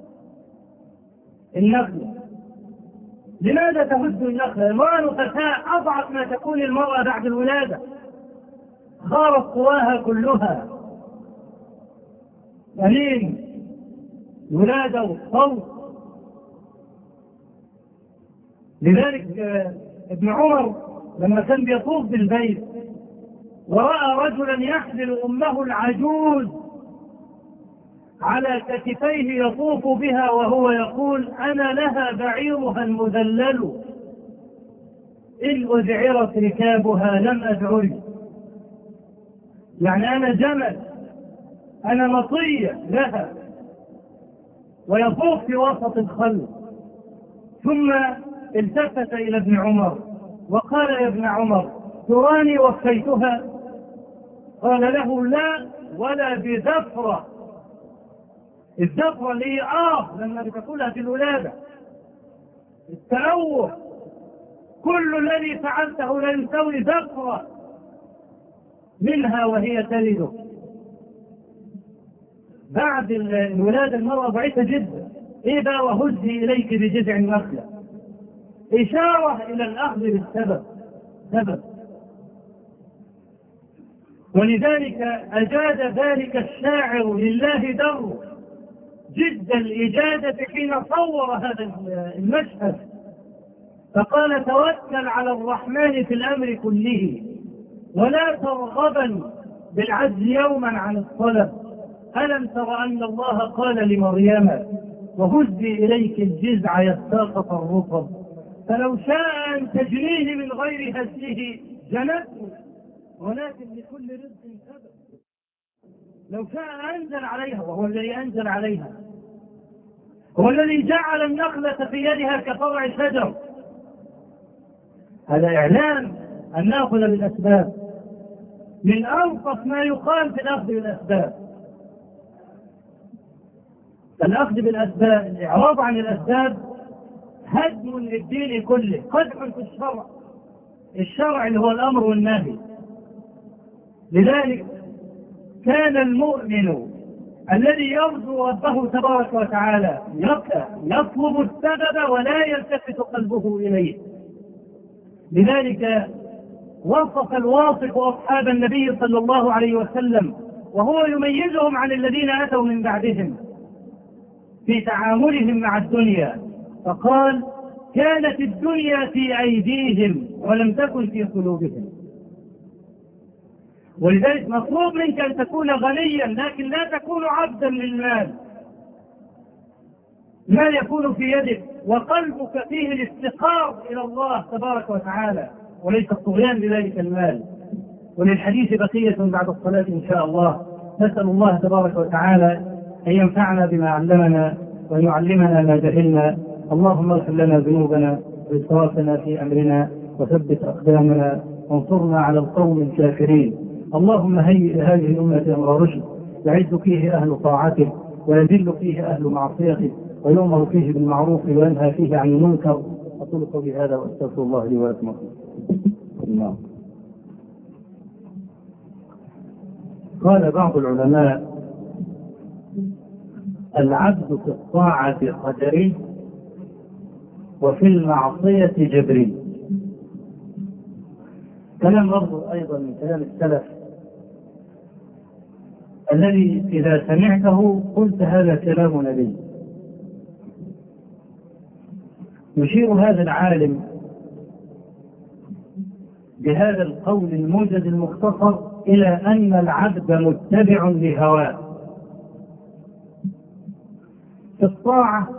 النخلة؟ لماذا تهز النخلة؟ المرأة نفساء، أضعف ما تكون المرأة بعد الولادة، خارت قواها كلها، قليل الولادة والصوت. لذلك ابن عمر لما كان بيطوف بالبيت ورأى رجلا يحمل أمه العجوز على كتفيه يطوف بها وهو يقول: أنا لها بعيرها المذلل، إن أذعرت ركابها لم أذعري. يعني أنا جمل، أنا مطية لها، ويطوف في وسط الخلق. ثم التفت إلى ابن عمر وقال يا ابن عمر تراني وفيتها؟ قال له لا ولا بذفرة. الذفرة اللي هي لما بتقولها في الولادة، التأوه، كل الذي فعلته لا يساوي ذفرة منها وهي تلد. بعد الولادة المرأة ضعيفة جدا. إيه بقى؟ وهزي إليك بجذع النخلة، إشارة إلى الأخذ بالسبب. ولذلك أجاد ذلك الشاعر لله در جد الإجادة حين صور هذا المشهد، فقال توكل على الرحمن في الأمر كله ولا ترغبا بالعجز يوما عن الطلب. ألم تر أن الله قال لمريم وهزي إليك الجذع يساقط الرطب، فلو شاء أن تجنيه من غير هزه جنته، ولكن لكل رزق سبب. لو شاء أنزل عليها، وهو الذي أنزل عليها، هو الذي جعل النخلة في يدها كفرع شجر. هذا إعلان أن نأخذ بالأسباب، من أنقص ما يقال في الأخذ بالأسباب. الأخذ بالأسباب، الإعراض عن الأسباب، هدم للدين كله، قدح في الشرع اللي هو الأمر والنهي. لذلك كان المؤمن الذي يرجو ربه تبارك وتعالى يطلب السبب ولا يلتفت قلبه إليه. لذلك وصف الواصف أصحاب النبي صلى الله عليه وسلم وهو يميزهم عن الذين أتوا من بعدهم في تعاملهم مع الدنيا، فقال كانت الدنيا في أيديهم ولم تكن في قلوبهم. ولذلك مطلوب منك أن تكون غنيا، لكن لا تكون عبدا للمال. المال يكون في يدك وقلبك فيه الافتقار إلى الله تبارك وتعالى وليس الطغيان بذلك المال. وللحديث بقية بعد الصلاة إن شاء الله. نسأل الله تبارك وتعالى أن ينفعنا بما علمنا وأن يعلمنا ما جهلنا. اللهم اغفر لنا ذنوبنا وإسرافنا في أمرنا وثبت أقدامنا وانصرنا على القوم الكافرين. اللهم هيئ هذه الأمة أمر رشد يعز فيه أهل طاعته ويذل فيه أهل معصيته ويؤمر فيه بالمعروف وينهى فيه عن المنكر. أقول قولي هذا وأستغفر الله لي ولكم. قال بعض العلماء العبد في الطاعة قدري وفي المعصية جبري. كلام برضو أيضا من كلام السلف الذي إذا سمعته قلت هذا كلام نبي. يشير هذا العالم بهذا القول الموجز المختصر إلى أن العبد متبع لهواه. في الطاعة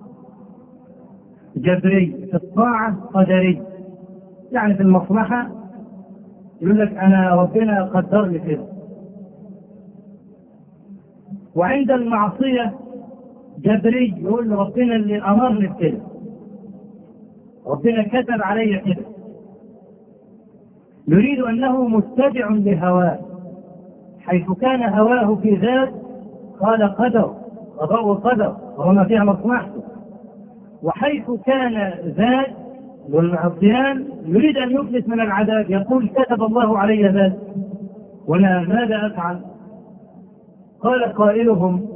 جبري، في الطاعة قدري. يعني في المصلحة يقول لك أنا ربنا قدر لي كده، وعند المعصية جبري يقول ربنا اللي أمرني بكده، ربنا كتب علي كده. يريد أنه متبع لهواه، حيث كان هواه في ذات قال قدر، قضاء وقدر وما فيها مصلحته. وحيث كان ذات والعصيان يريد أن يفلت من العذاب، يقول كتب الله علي ذات ولا ماذا أفعل؟ قال قائلهم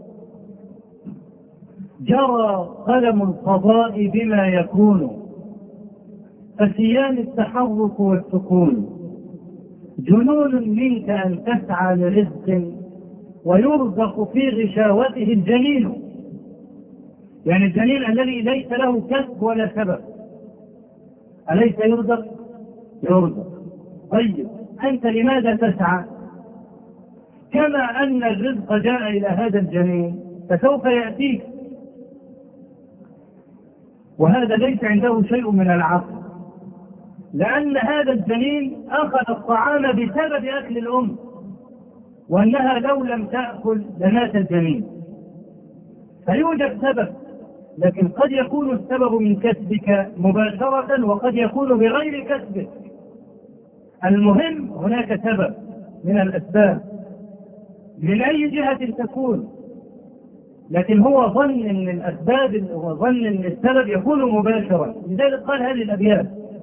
جرى قلم القضاء بما يكون فسيان التحرك والسكون، جنون منك أن تسعى لرزق ويرزق في غشاوته الجنين. يعني الجنين الذي ليس له كسب ولا سبب أليس يرزق؟ يرزق. طيب أنت لماذا تسعى؟ كما أن الرزق جاء إلى هذا الجنين فسوف يأتيك، وهذا ليس عنده شيء من العقل، لأن هذا الجنين أخذ الطعام بسبب أكل الأم، وأنها لو لم تأكل لمات الجنين. فيوجد سبب لكن قد يكون السبب من كسبك مباشرة وقد يكون بغير كسبك. المهم هناك سبب من الأسباب من أي جهة تكون، لكن هو ظن أن الأسباب وظن أن السبب يكون مباشرا. لذلك قال هذه الأبيات.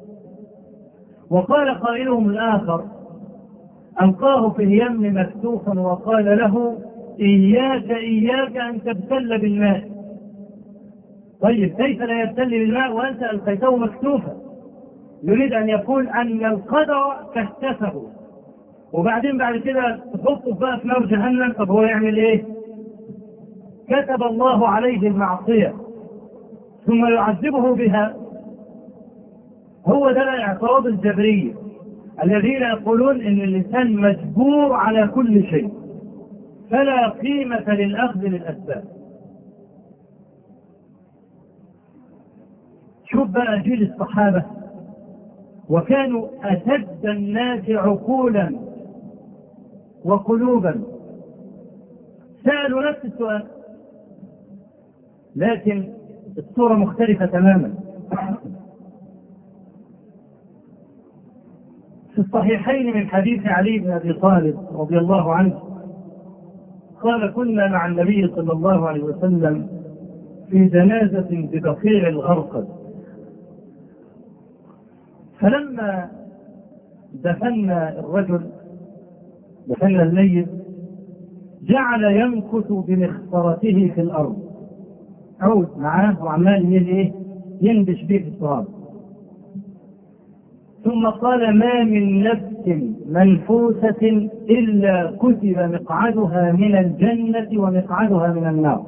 وقال قائلهم الآخر ألقاه في اليم مكتوفا وقال له إياك إياك أن تبتل بالماء. طيب كيف لا يبتل بالماء وأنت ألقيته مكتوفا؟ يريد أن يقول أن القدر كشفه، وبعدين بعد كده تحطه بقى في نار جهنم. طب هو يعمل إيه؟ كتب الله عليه المعصية ثم يعذبه بها. هو ده الاعتراض الجبري الذين يقولون ان الانسان مجبور على كل شيء فلا قيمة للأخذ للأسباب. شوف بقى جيل الصحابة وكانوا أشد الناس عقولا وقلوبا، سألوا نفس السؤال، لكن الصورة مختلفة تماما. في الصحيحين من حديث علي بن أبي طالب رضي الله عنه قال كنا مع النبي صلى الله عليه وسلم في جنازة ببقيع الغرقد، فلما دفنا الرجل دفنا الميت جعل يمكث بمخصرته في الأرض، عود معاه وعمال يندش به في التراب. ثم قال ما من نفس منفوسة إلا كتب مقعدها من الجنة ومقعدها من النار.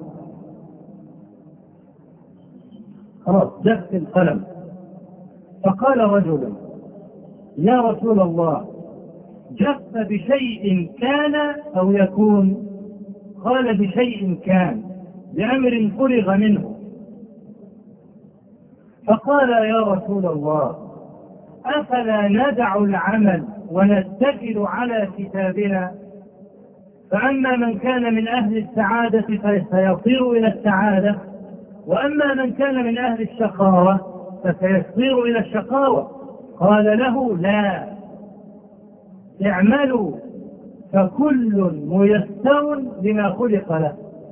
خلاص جف القلم. فقال رجل يا رسول الله جف بشيء كان أو يكون؟ قال بشيء كان، بأمر فرغ منه. فقال يا رسول الله أفلا ندع العمل ونتكل على كتابنا؟ فأما من كان من أهل السعادة فسيصير إلى السعادة، وأما من كان من أهل الشقاوة فسيصير إلى الشقاوة. قال له لا، اعملوا فكل ميسر لما خلق له.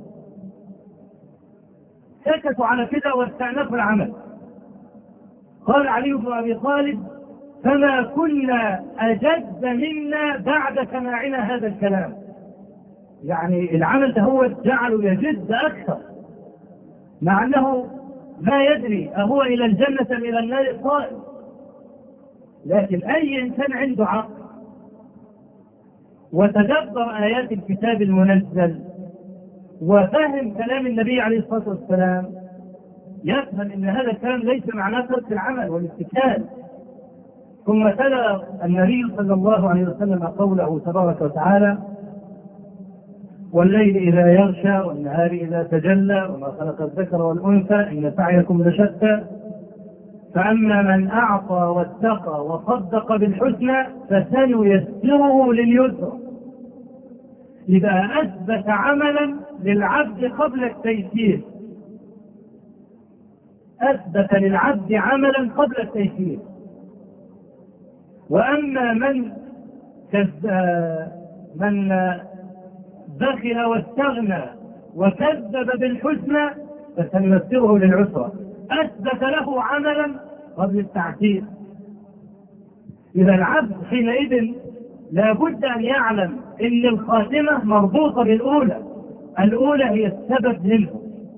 سكتوا على كده واستأنفوا العمل. قال علي بن أبي طالب فما كنا أجد منا بعد سماعنا هذا الكلام. يعني العمل ده هو جعله يجد أكثر، مع أنه لا يدري أهو إلى الجنة أم إلى النار طائر. لكن أي إنسان عنده عقل وتدبر آيات الكتاب المنزل وفهم كلام النبي عليه الصلاة والسلام يفهم أن هذا الكلام ليس معناه ترك العمل والاتكال. ثم تلا النبي صلى الله عليه وسلم قوله تبارك وتعالى والليل إذا يغشى والنهار إذا تجلى وما خلق الذكر والأنثى إن سعيكم لشتى فأما من أعطى واتقى وصدق بالحسنى فسنيسره لليسر. إذا أثبت عملا للعبد قبل التيسير، أثبت للعبد عملا قبل التيسير. وأما من بخل واستغنى وكذب بالحسنى فسنيسره للعسرى، أثبت له عملا قبل التعسير. إذا العبد حينئذ لابد أن يعلم أن الخاتمة مربوطة بالأولى، الأولى هي السبب منه.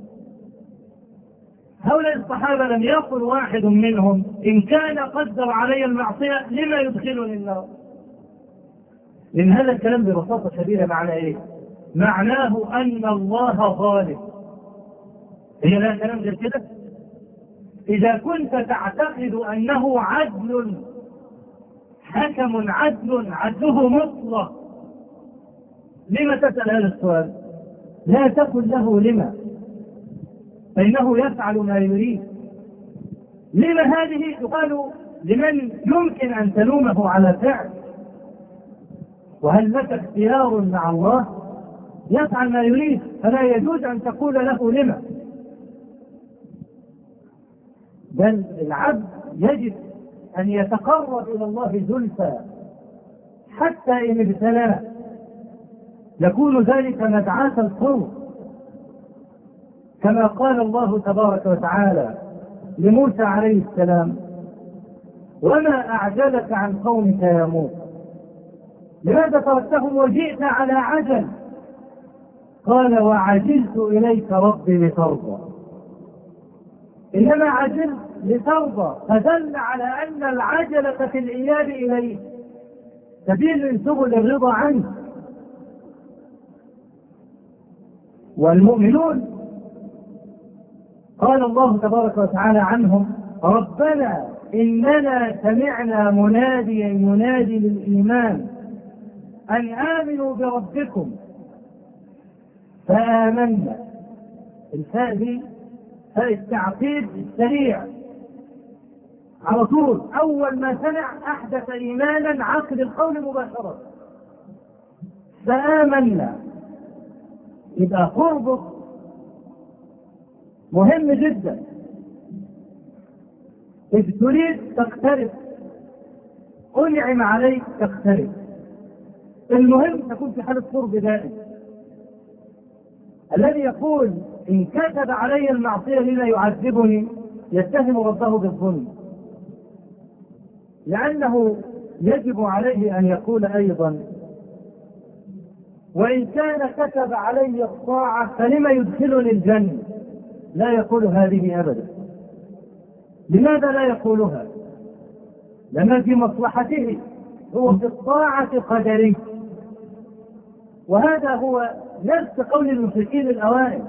هؤلاء الصحابة لم يقل واحد منهم إن كان قدر علي المعصية لما يدخلني النار. لأن هذا الكلام ببساطة شديدة معناه إيه؟ معناه أن الله غالب. هي لا كلام غير كده. إذا كنت تعتقد أنه عدل حكم عدله مطلق لما تسأل هذا السؤال؟ لا تقل له لما، فإنه يفعل ما يريد. لما هذه تقال لمن يمكن أن تلومه على فعل. وهل لك اختيار مع الله؟ يفعل ما يريد، فلا يجوز أن تقول له لما. بل العبد يجب أن يتقرب إلى الله زلفى حتى إن ابتلاه يكون ذلك مدعاة القرب، كما قال الله تبارك وتعالى لموسى عليه السلام: وما أعجلك عن قومك يا موسى، لماذا تركتهم وجئت على عجل؟ قال: وعجلت إليك ربي لترضى. إنما عجلت لترضى، فدل على أن العجلة في الإياب إليه سبيل من سبل الرضا عنه. والمؤمنون قال الله تبارك وتعالى عنهم: ربنا إننا سمعنا مناديا ينادي للإيمان أن آمنوا بربكم فآمنا. الفاء دي فاء التعقيب السريع على طول، أول ما سمع أحدث إيمانا عقد القول مباشرة، فآمنا. يبقى قربك مهم جدا، إذ تريد تقترب، أنعم عليك تقترب. المهم تكون في حالة قرب دائم. الذي يقول إن كتب علي المعصية لما يعذبني يتهم ربه بالظلم، لأنه يجب عليه أن يقول أيضا: وإن كان كتب علي الطاعة فلما يدخلني الجنة. لا يقول هذه أبدا. لماذا لا يقولها؟ لما في مصلحته، هو في الطاعة قدري. وهذا هو نفس قول المشركين الأوائل،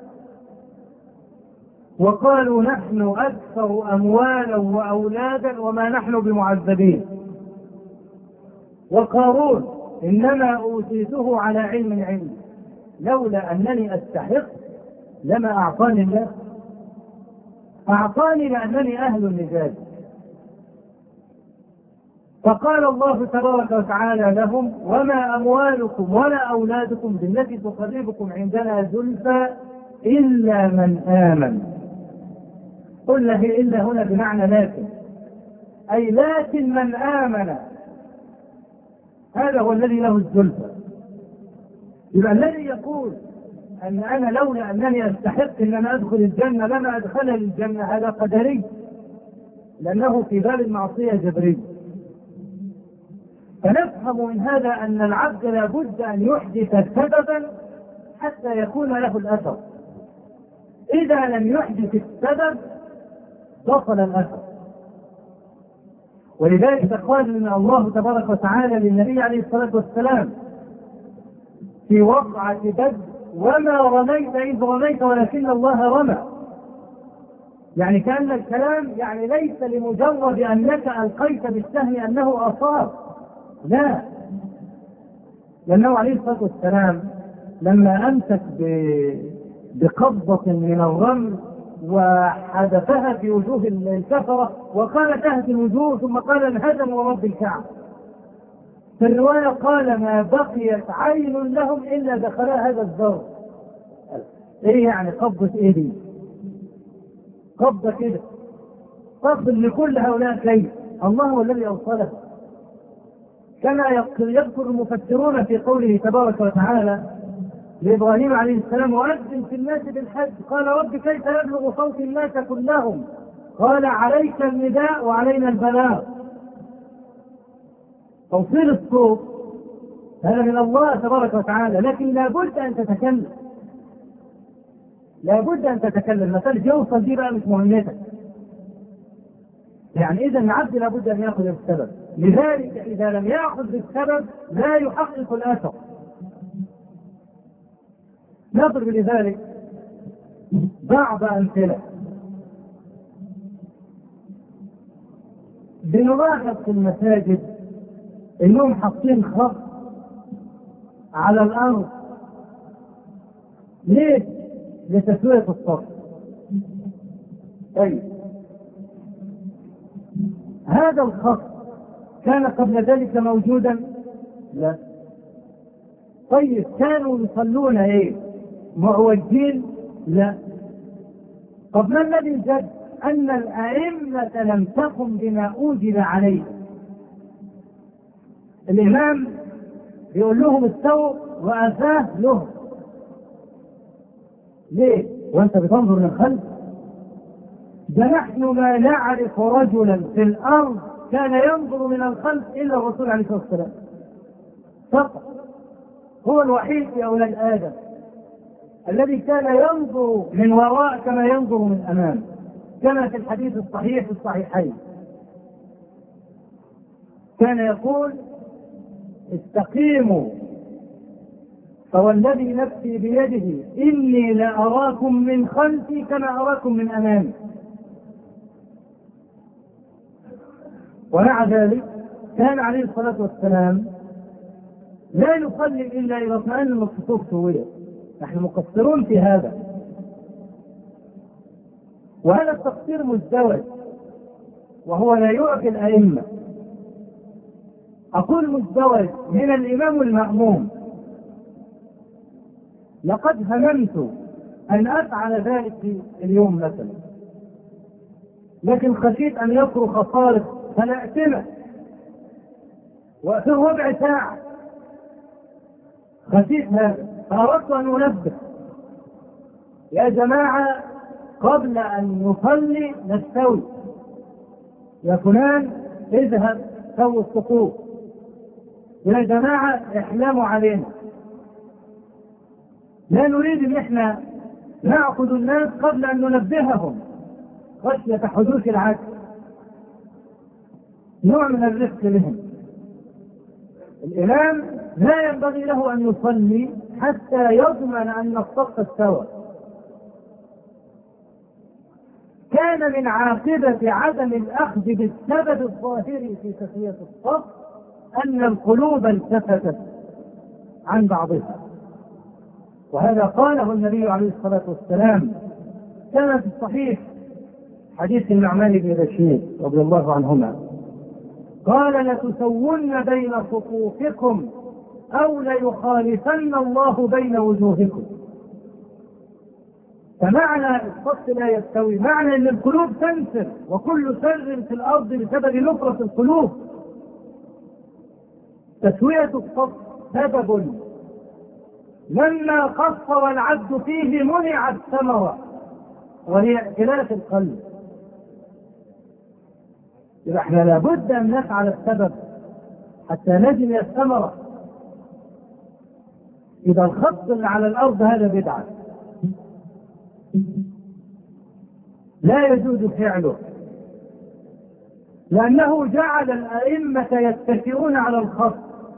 وقالوا نحن أكثر أموالا وأولادا وما نحن بمعذبين. وقارون: إنما أوتيته على علم عندي لولا أنني أستحق لما أعطاني الله، أعطاني لأنني أهل لذلك. فقال الله تبارك وتعالى لهم: وما أموالكم ولا أولادكم بالتي تقربكم عندنا زلفى إلا من آمن. قلنا هي إلا هنا بمعنى لكن، أي لكن من آمن، هذا هو الذي له الزلفى. يبقى الذي يقول أن أنا لولا أنني أستحق أن أنا أدخل الجنة لما أدخلني الجنة، هذا قدري، لأنه في باب المعصية جبري. فنفهم من هذا أن العبد لابد أن يحدث سببا حتى يكون له الأثر. إذا لم يحدث السبب بطل الأثر. ولذلك قال لنا الله تبارك وتعالى للنبي عليه الصلاة والسلام في وقعة بدر: وما رميت إذ رميت ولكن الله رمى. يعني كأن الكلام يعني ليس لمجرد أنك ألقيت بالسهم أنه أصاب، لا، لأنه عليه الصلاة والسلام لما أمسك بقبضة من الرمل وحدثها في وجوه الكفرة وقال تهدي الوجوه، ثم قال انهزم ورب الكعبة. في الرواية قال: ما بقيت عين لهم إلا دخلها هذا الضرب. إيه يعني قبضة إيه دي؟ قبضة كده قبض لكل هؤلاء كيف؟ الله هو الذي أوصله. كما يذكر المفسرون في قوله تبارك وتعالى لإبراهيم عليه السلام: وأذن في الناس بالحج، قال: رب كيف يبلغ صوت الناس كلهم؟ قال: عليك النداء وعلينا البلاغ. توصيل الصوت هذا من الله تبارك وتعالى، لكن لابد أن تتكلم، لابد أن تتكلم. مسألة يوصل دي بقى مش مهمتك. يعني إذا العبد لابد أن يأخذ السبب، لذلك إذا لم يأخذ بالسبب لا يحقق الأثر. نضرب لذلك بعض أمثلة. بنلاحظ في المساجد إنهم حاطين خط على الأرض. ليه؟ لتسوية الصف. طيب، هذا الخط كان قبل ذلك موجودا؟ لا. طيب، كانوا يصلون ايه؟ معوجين؟ لا. طب ما الذي جد؟ أن الأئمة لم تقم بما أوجب عليه. الإمام يقول لهم استووا وأتاه له. ليه؟ وأنت بتنظر للخلف؟ ده نحن ما نعرف رجلا في الأرض كان ينظر من الخلف إلا الرسول عليه الصلاة والسلام فقط. هو الوحيد في أولاد آدم الذي كان ينظر من وراء كما ينظر من أمام، كما في الحديث الصحيح في الصحيحين. كان يقول: استقيموا فوالذي نفسي بيده إني لأراكم من خلفي كما أراكم من أمامي. ومع ذلك كان عليه الصلاة والسلام لا يصلي إلا إذا اطمأن أن الصفوف سوية. نحن مقصرون في هذا، وهذا التقصير مزدوج وهو لا يعفي الأئمة. أقول مزدوج من الإمام المأموم. لقد هممت أن أفعل ذلك في اليوم مثلا، لكن خشيت أن يصرخ صارخ فلا أتمه، وفي ربع ساعة خشيت هذا، فأردت أن أنبه: يا جماعة قبل أن نصلي نستوي، يا فلان اذهب سوي الصفوف، يا جماعة احلموا علينا. لا نريد ان احنا نعقد الناس قبل ان ننبههم خشية حدوث العكس، نوع من الرفق لهم. الإمام لا ينبغي له أن يصلي حتى يضمن أن الصف استوى. كان من عاقبة عدم الأخذ بالسبب الظاهري في تسوية الصف أن القلوب التفتت عن بعضها، وهذا قاله النبي عليه الصلاة والسلام كما في الصحيح حديث النعمان بن بشير رضي الله عنهما قال: لتسون بين صفوفكم أو ليخالفن الله بين وجوهكم. فمعنى الصف لا يستوي معنى أن القلوب تنسر، وكل سر في الأرض بسبب نفرة القلوب. تسوية الصف سبب لما قصر العبد فيه منع الثمرة، وهي اختلاف القلب. إذا احنا لابد أن نفعل السبب حتى نجني الثمرة. إذا الخط اللي على الأرض هذا بدعة لا يجوز فعله، لأنه جعل الأئمة يتكئون على الخط.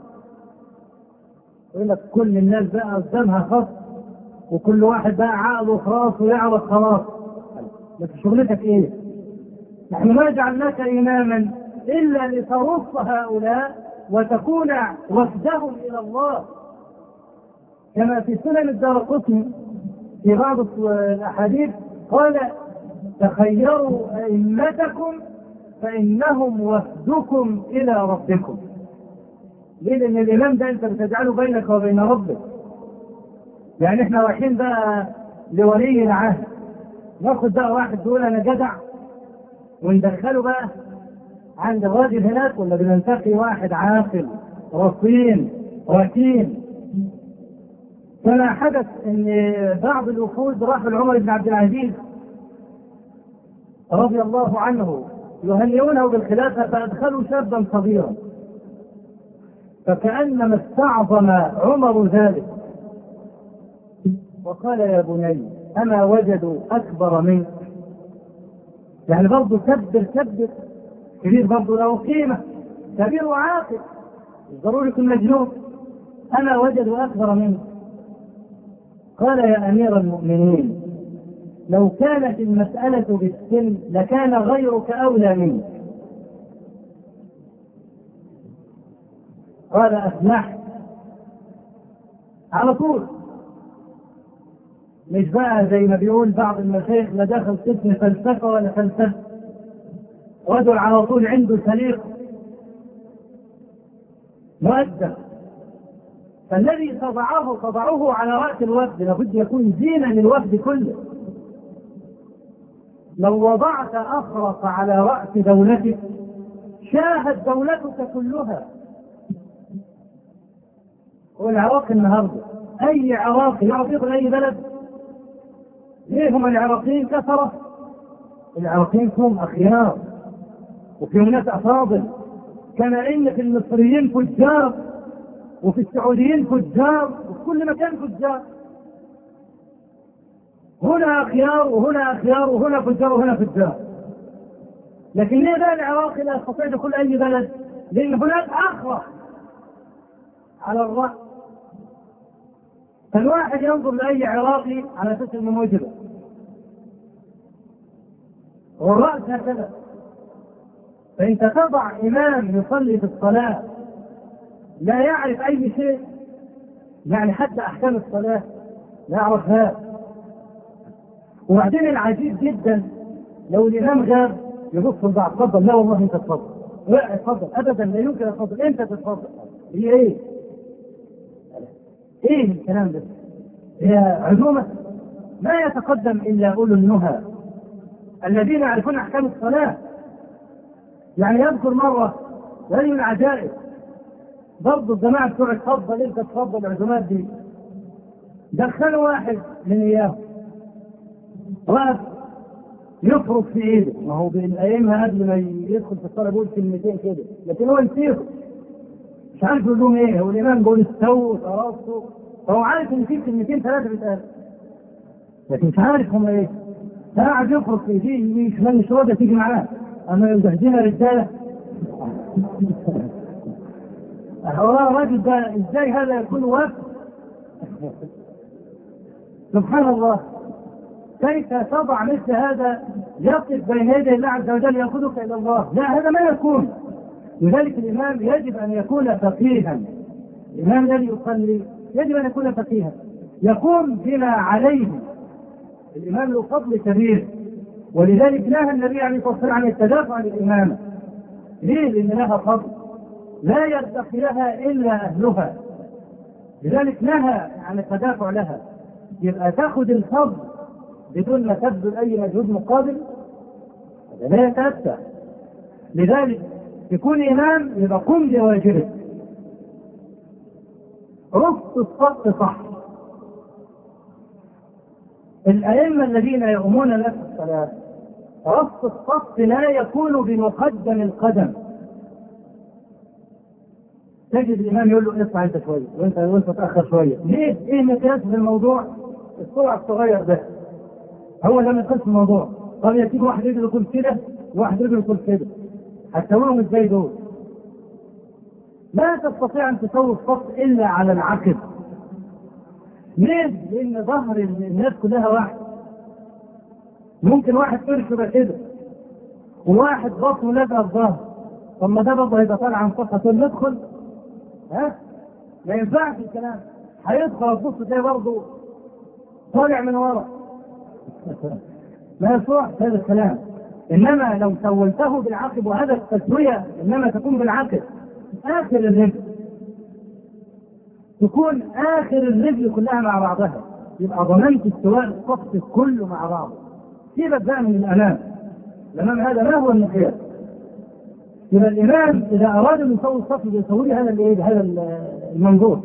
يقول لك كل الناس بقى قدامها خط، وكل واحد بقى عقله خلاص ويعرف خلاص. بس شغلتك ايه؟ نحن ما جعلناك إماما إلا لترص هؤلاء وتكون وفدهم إلى الله، كما في سنن الدارقطني في بعض الأحاديث قال: تخيروا أئمتكم فإنهم وفدكم إلى ربكم. ليه؟ لأن الإمام ده أنت بتجعله بينك وبين ربك. يعني إحنا رايحين بقى لولي العهد، ناخد بقى واحد يقول أنا جدع وندخله بقى عند الراجل هناك، ولا بننتقي واحد عاقل رصين وكيل؟ كما حدث ان بعض الوفود راحوا لعمر بن عبد العزيز رضي الله عنه يهنئونه بالخلافة، فأدخلوا شابا صغيرا، فكأنما استعظم عمر ذلك وقال: يا بني أما وجدوا أكبر منك؟ يعني برضه كبر كبير برضه له قيمة، كبير وعاقل، ضروري يكون مجنون. أما وجدوا أكبر منك؟ قال: يا أمير المؤمنين لو كانت المسألة بالسن لكان غيرك أولى منك. قال: أسمح على طول، مش بقى زي ما بيقول بعض المشايخ لا دخل قسم فلسفة ولا فلسفة، رجل على طول عنده سليق مؤدب. فالذي تضعه على رأس الوفد لابد يكون زينة للوفد كله. لو وضعت أخرق على رأس دولتك شاهت دولتك كلها. والعراق النهارده أي عراقي يعرف يدخل أي بلد؟ ليه هم العراقيين كثرة؟ العراقيين فيهم أخيار وفيهم ناس أفاضل، كما إن في المصريين فجار وفي السعوديين فجار وفي كل مكان فجار. هنا أخيار وهنا أخيار وهنا فجار وهنا فجار. لكن ليه بقى العراقي لا يستطيع دخول أي بلد؟ لأن هناك أخرق على الرأس. فالواحد ينظر لأي عراقي على أساس أنه مجرم، والرأس هكذا. فأنت تضع إمام يصلي في الصلاة لا يعرف أي شيء، يعني حتى أحكام الصلاة لا يعرفها. وبعدين العجيب جدا لو الإمام غاب يبص البعض، تفضل، لا والله أنت تفضل، لا تفضل أبدا، لا يمكن تفضل، أنت تتفضل. هي إيه؟ إيه الكلام ده؟ هي عزومة؟ ما يتقدم إلا أولو النهى الذين يعرفون أحكام الصلاة. يعني يذكر مرة ولي العجائب برضو الجماعة بتوع تفضل أنت تفضل، العزومات دي دخلوا واحد من إياه واقف يفرق في ايده، ما هو بالايامها قبل ما يدخل في الصلاه بيقول كلمتين كده، لكن هو نسيهم مش عارف يقول لهم ايه. هو الامام بيقول استووا تراصوا، فهو عارف ان في كلمتين ثلاثه بيتقال لكن مش عارف هم ايه. فقعد يفرق في ايديه مش من مش راضيه تيجي معاه، اما يزهدنا رجاله. والله الراجل ده ازاي هذا يكون واقف؟ سبحان الله. كيف تضع مثل هذا يقف بين يدي الله عز وجل يأخذك إلى الله؟ لا، هذا ما يكون. لذلك الإمام يجب أن يكون فقيها. الإمام الذي يصلي يجب أن يكون فقيها، يقوم بما عليه. الإمام له فضل كبير، ولذلك نهى النبي عليه الصلاة والسلام عن التدافع عن الإمامة. ليه؟ لأن لها فضل لا يرتقي لها إلا أهلها، لذلك نهى عن التدافع لها. يبقى تأخذ الفضل بدون ما تبذل أي مجهود مقابل، لا يتأتى. لذلك يكون إمام يبقى قم بواجبه، رص الصف صح. الأئمة الذين يؤمون لك الصلاة رص الصف لا يكون بمقدم القدم. تجد الإمام يقول له اطلع أنت شوية وأنت تأخر شوية. ليه؟ إيه مقياس في الموضوع؟ السرعة الصغير ده هو ده مقياس الموضوع. طب يجيب واحد رجله يكون كده وواحد رجله يكون كده، هتسويهم ازاي دول؟ لا تستطيع ان تسوي الصف الا على العقب. ليه؟ لان ظهر الناس كلها واحد. ممكن واحد تركب كده وواحد بطنه لازقه في ظهر، طب ما ده برضه هيبقى طالع عن صفحه تقول ندخل؟ ما ينفعش الكلام. هيدخل تبص تلاقي برضه طالع من ورا. ما يصح هذا الكلام. انما لو سولته بالعقب، وهذا التسويه انما تكون بالعقب، اخر الرجل تكون اخر الرجل كلها مع بعضها، يبقى ضمنت استواء الصف كله مع بعض. سيبك بقى من الامام هذا ما هو المقياس. يبقى الامام اذا اراد ان يسوي الصف يسوي هذا المنظور.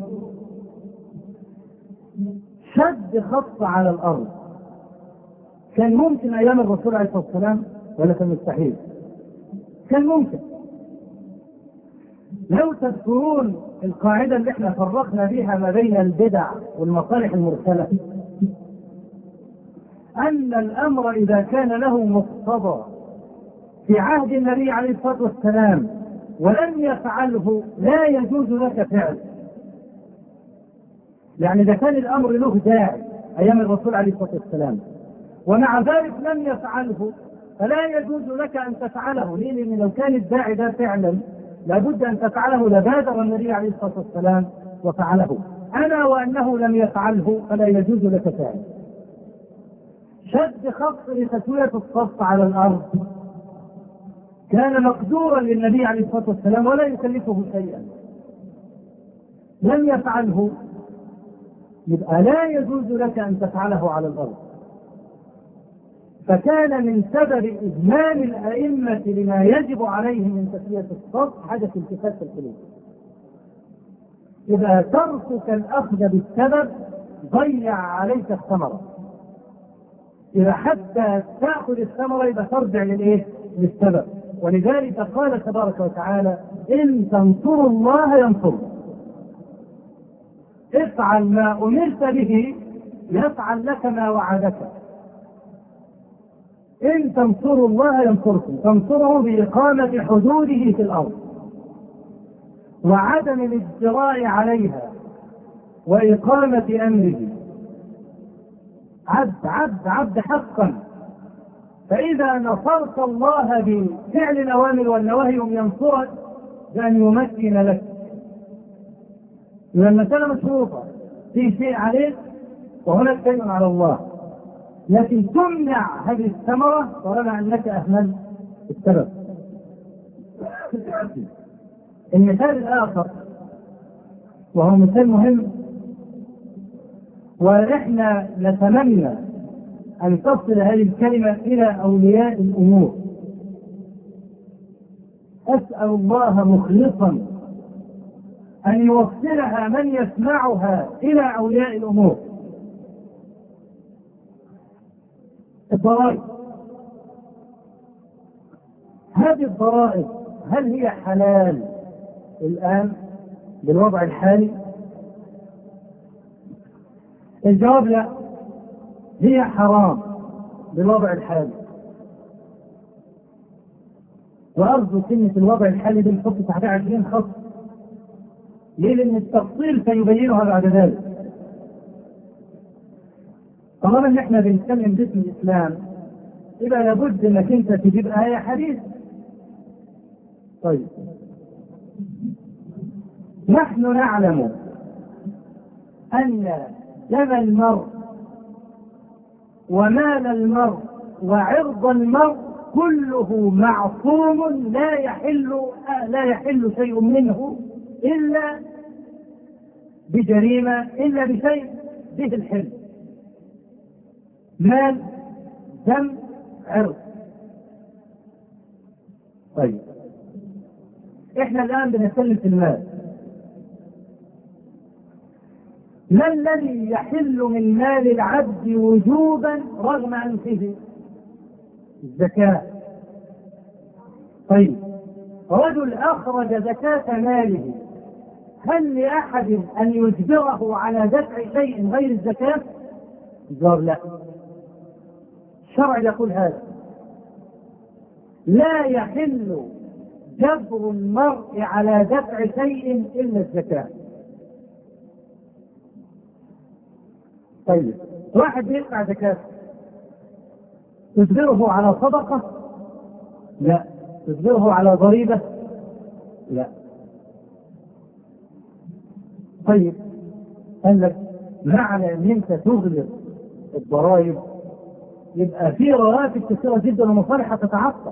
شد خط على الارض كان ممكن ايام الرسول عليه الصلاه والسلام ولا كان مستحيل؟ كان ممكن. لو تذكرون القاعده اللي احنا فرقنا بها ما بين البدع والمصالح المرسله، ان الامر اذا كان له مقتضى في عهد النبي عليه الصلاه والسلام ولم يفعله لا يجوز لك فعله. يعني اذا كان الامر له داعي ايام الرسول عليه الصلاه والسلام ومع ذلك لم يفعله فلا يجوز لك ان تفعله. ليه؟ لان لو كان الداعي ده فعلا لابد ان تفعله لبادر النبي عليه الصلاه والسلام وفعله. انا وانه لم يفعله فلا يجوز لك فعله. شد خط لتسويه الصف على الارض كان مقدورا للنبي عليه الصلاه والسلام ولا يكلفه شيئا، لم يفعله يبقى لا يجوز لك ان تفعله على الارض. فكان من سبب إهمال الأئمة لما يجب عليهم من تسوية الصف حدث التفات القلوب. إذا تركك الأخذ بالسبب ضيع عليك الثمرة. إذا حتى تأخذ الثمرة إذا ترجع للسبب. ولذلك قال تبارك وتعالى: إن تنصروا الله ينصركم. افعل ما أمرت به يفعل لك ما وعدك. إن تنصروا الله ينصركم، تنصره بإقامة حدوده في الأرض وعدم الاجتراء عليها وإقامة أمره. عبد حقا. فإذا نصرت الله بفعل الأوامر والنواهي ينصرك بأن يمكن لك. إذا المسألة مشروطة، في شيء عليك وهناك شيء على الله، لكن تمنع هذه الثمرة طالما أنك أهملت السبب. المثال الآخر وهو مثال مهم، ونحن نتمنى أن تصل هذه الكلمة إلى أولياء الأمور. أسأل الله مخلصا أن يوصلها من يسمعها إلى أولياء الأمور. الضرائب، هذه الضرائب هل هي حلال الآن بالوضع الحالي؟ الجواب لا، هي حرام بالوضع الحالي. وأرجو كلمة الوضع الحالي دي نحط تحتها 20 خط. ليه؟ لأن التفصيل سيبينها بعد ذلك. طالما ان احنا بنتكلم باسم الإسلام يبقى لابد انك انت تجيب آية حديث. طيب، نحن نعلم أن دم المرء ومال المرء وعرض المرء كله معصوم، لا يحل شيء منه إلا بجريمة، إلا بشيء به الحل. مال، دم، عرض. طيب، احنا الآن بنتكلم في المال. ما الذي يحل من مال العبد وجوبا رغم أنفه؟ الزكاة. طيب، رجل أخرج زكاة ماله، هل لأحد أن يجبره على دفع شيء غير الزكاة؟ الجواب لا. الشرع يقول هذا: لا يحل جبر المرء على دفع شيء إلا الزكاة. طيب، واحد يدفع زكاة تجبره على صدقة؟ لا. تجبره على ضريبة؟ لا. طيب، قال لك معنى ان انت تغلق الضرائب يبقى في رواتب كثيرة جدا ومصالح تتعطل.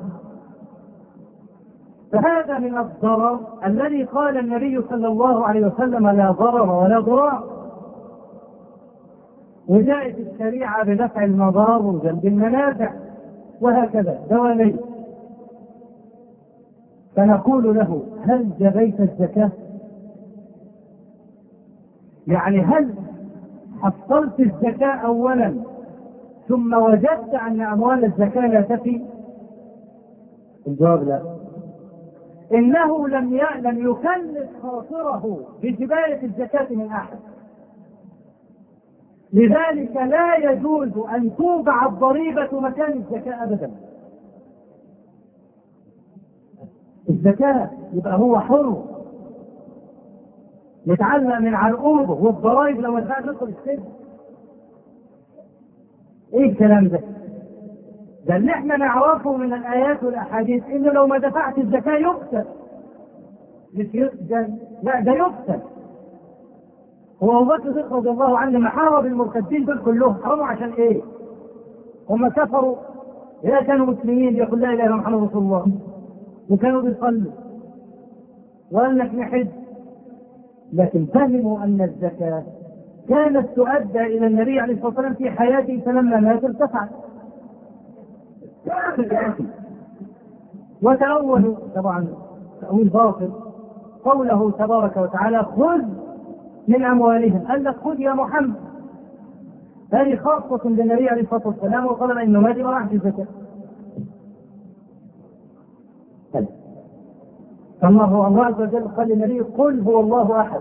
فهذا من الضرر الذي قال النبي صلى الله عليه وسلم: لا ضرر ولا ضرار. وجاءت الشريعة بدفع المضار وجلب المنافع وهكذا دوالي. فنقول له: هل جبيت الزكاة؟ يعني هل حصلت الزكاة أولا ثم وجدت أن أموال الزكاة لا تفي؟ الجواب لا. إنه لم يكلف خاطره بجباية الزكاة من أحد، لذلك لا يجوز أن توضع الضريبة مكان الزكاة أبدا. الزكاة يبقى هو حر يتعلق من عرقوبه، والضرائب لو دفعت ندخل السجن. ايه الكلام ده؟ ده اللي احنا نعرفه من الآيات والأحاديث انه لو ما دفعت الزكاة يقتل. مش يسجن، لا، ده يقتل. هو أبو بكر رضي الله عنه لما حارب المرتدين دول كلهم حرموا عشان ايه؟ هم كفروا؟ إذا كانوا مسلمين يقول لا إله إلا محمد رسول الله وكانوا بيصلوا وقال لك نحج، لكن فهموا أن الزكاة كانت تؤدى إلى النبي عليه الصلاة والسلام في حياته، فلما مات ارتفعت. وتأول طبعا تأويل باطل قوله تبارك وتعالى خذ من أموالهم، قال لك خذ يا محمد، هذه خاصة بالنبي عليه الصلاة والسلام، وقال إنه ما دي راح في الزكاة. الله عز وجل قال للنبي قل هو الله أحد،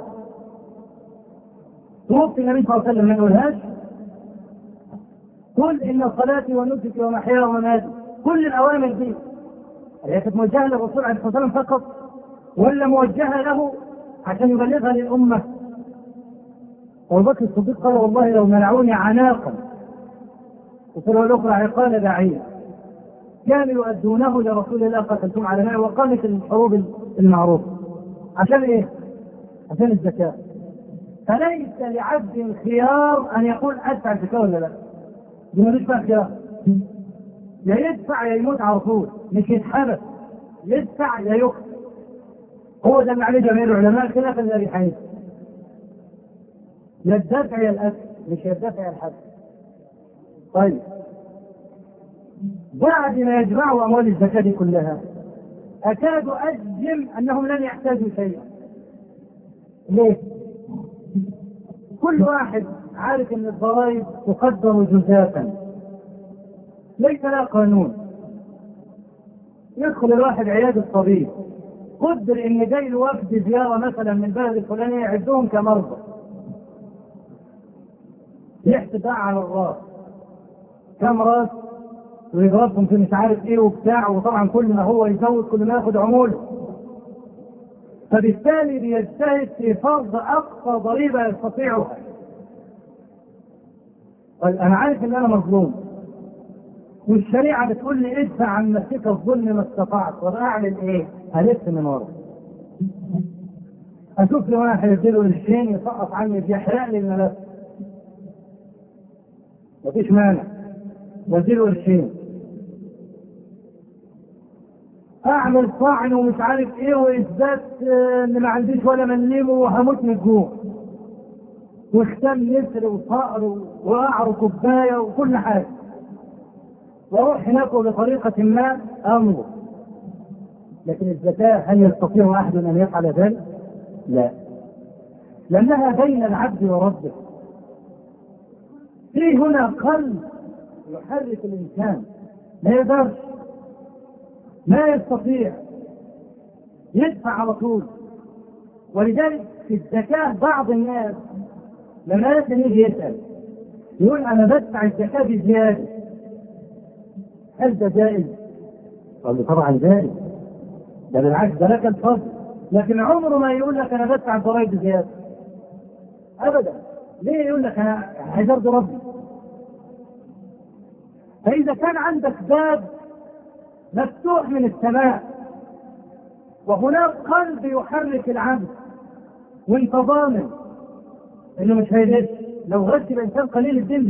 توفي النبي صلى الله عليه وسلم ما يقولهاش قل إن صلاتي ونسكي ومحياي ومماتي، كل الأوامر دي هي كانت موجهة للرسول عليه الصلاة والسلام فقط ولا موجهة له عشان يبلغها للأمة؟ أبو بكر الصديق قال والله لو منعوني عناقا وفي الأخرى عقال بعير كانوا يؤدونه لرسول الله قتلتم على ماء، وقامت الحروب المعروفة عشان إيه؟ عشان الزكاة. فليس لعبد خيار أن يقول أدفع الزكاة ولا لا، دي ملوش فيها خيار، يا يدفع يا يموت على طول، مش يتحبس، يدفع يا يقتل. هو ده اللي عليه جميع العلماء خلافا لأبي حنيفة، لا الدفع يا الأكل، مش الدفع يا الحبس. طيب بعد ما يجمعوا أموال الزكاة دي كلها أكاد أجزم أنهم لن يحتاجوا شيئا. ليه؟ كل واحد عارف أن الضرائب تقدر جزافا ليس لها قانون. يدخل الواحد عيادة الطبيب قدر ان جاي له وفد زياره مثلا من البلد الفلانيه يعدهم كمرضى، يحسب على الراس كم راس ويضربهم في مش عارف ايه وبتاع، وطبعا كل ما هو يزود كل ما ياخد عموله، فبالتالي بيجتهد في فرض اقصى ضريبه يستطيعها. انا عارف ان انا مظلوم والشريعه بتقول لي ادفع عن نفسك الظلم ما استطعت، وانا اعمل ايه؟ هلف من ورا اشوف لي واحد يديله قرشين يسقط عني يحرق لي الملف، مفيش مانع واديله قرشين، اعمل طعن ومش عارف ايه واثبات ان ما عنديش ولا مليمه وهموت من الجوع، واختم نسر وصقر وقعر كوبايه وكل حاجه، واروح هناك بطريقه ما امر. لكن الزكاه هل يستطيع احد ان يفعل ذلك؟ لا، لانها بين العبد وربه. في هنا قلب يحرك الانسان، ما يقدرش، ما يستطيع يدفع على طول. ولذلك في الزكاه بعض الناس لما يجي يسال يقول انا بدفع الزكاه بزياده، هل ده جائز؟ قال له طبعا جائز، ده بالعكس ده لك الفضل، لكن عمره ما يقول لك انا بدفع الضرائب بزياده ابدا. ليه؟ يقول لك انا عايز ارضي ربي. فاذا كان عندك باب مفتوح من السماء وهناك قلب يحرك العبد وانت ضامن انه مش هيغش، لو غش الانسان قليل الدين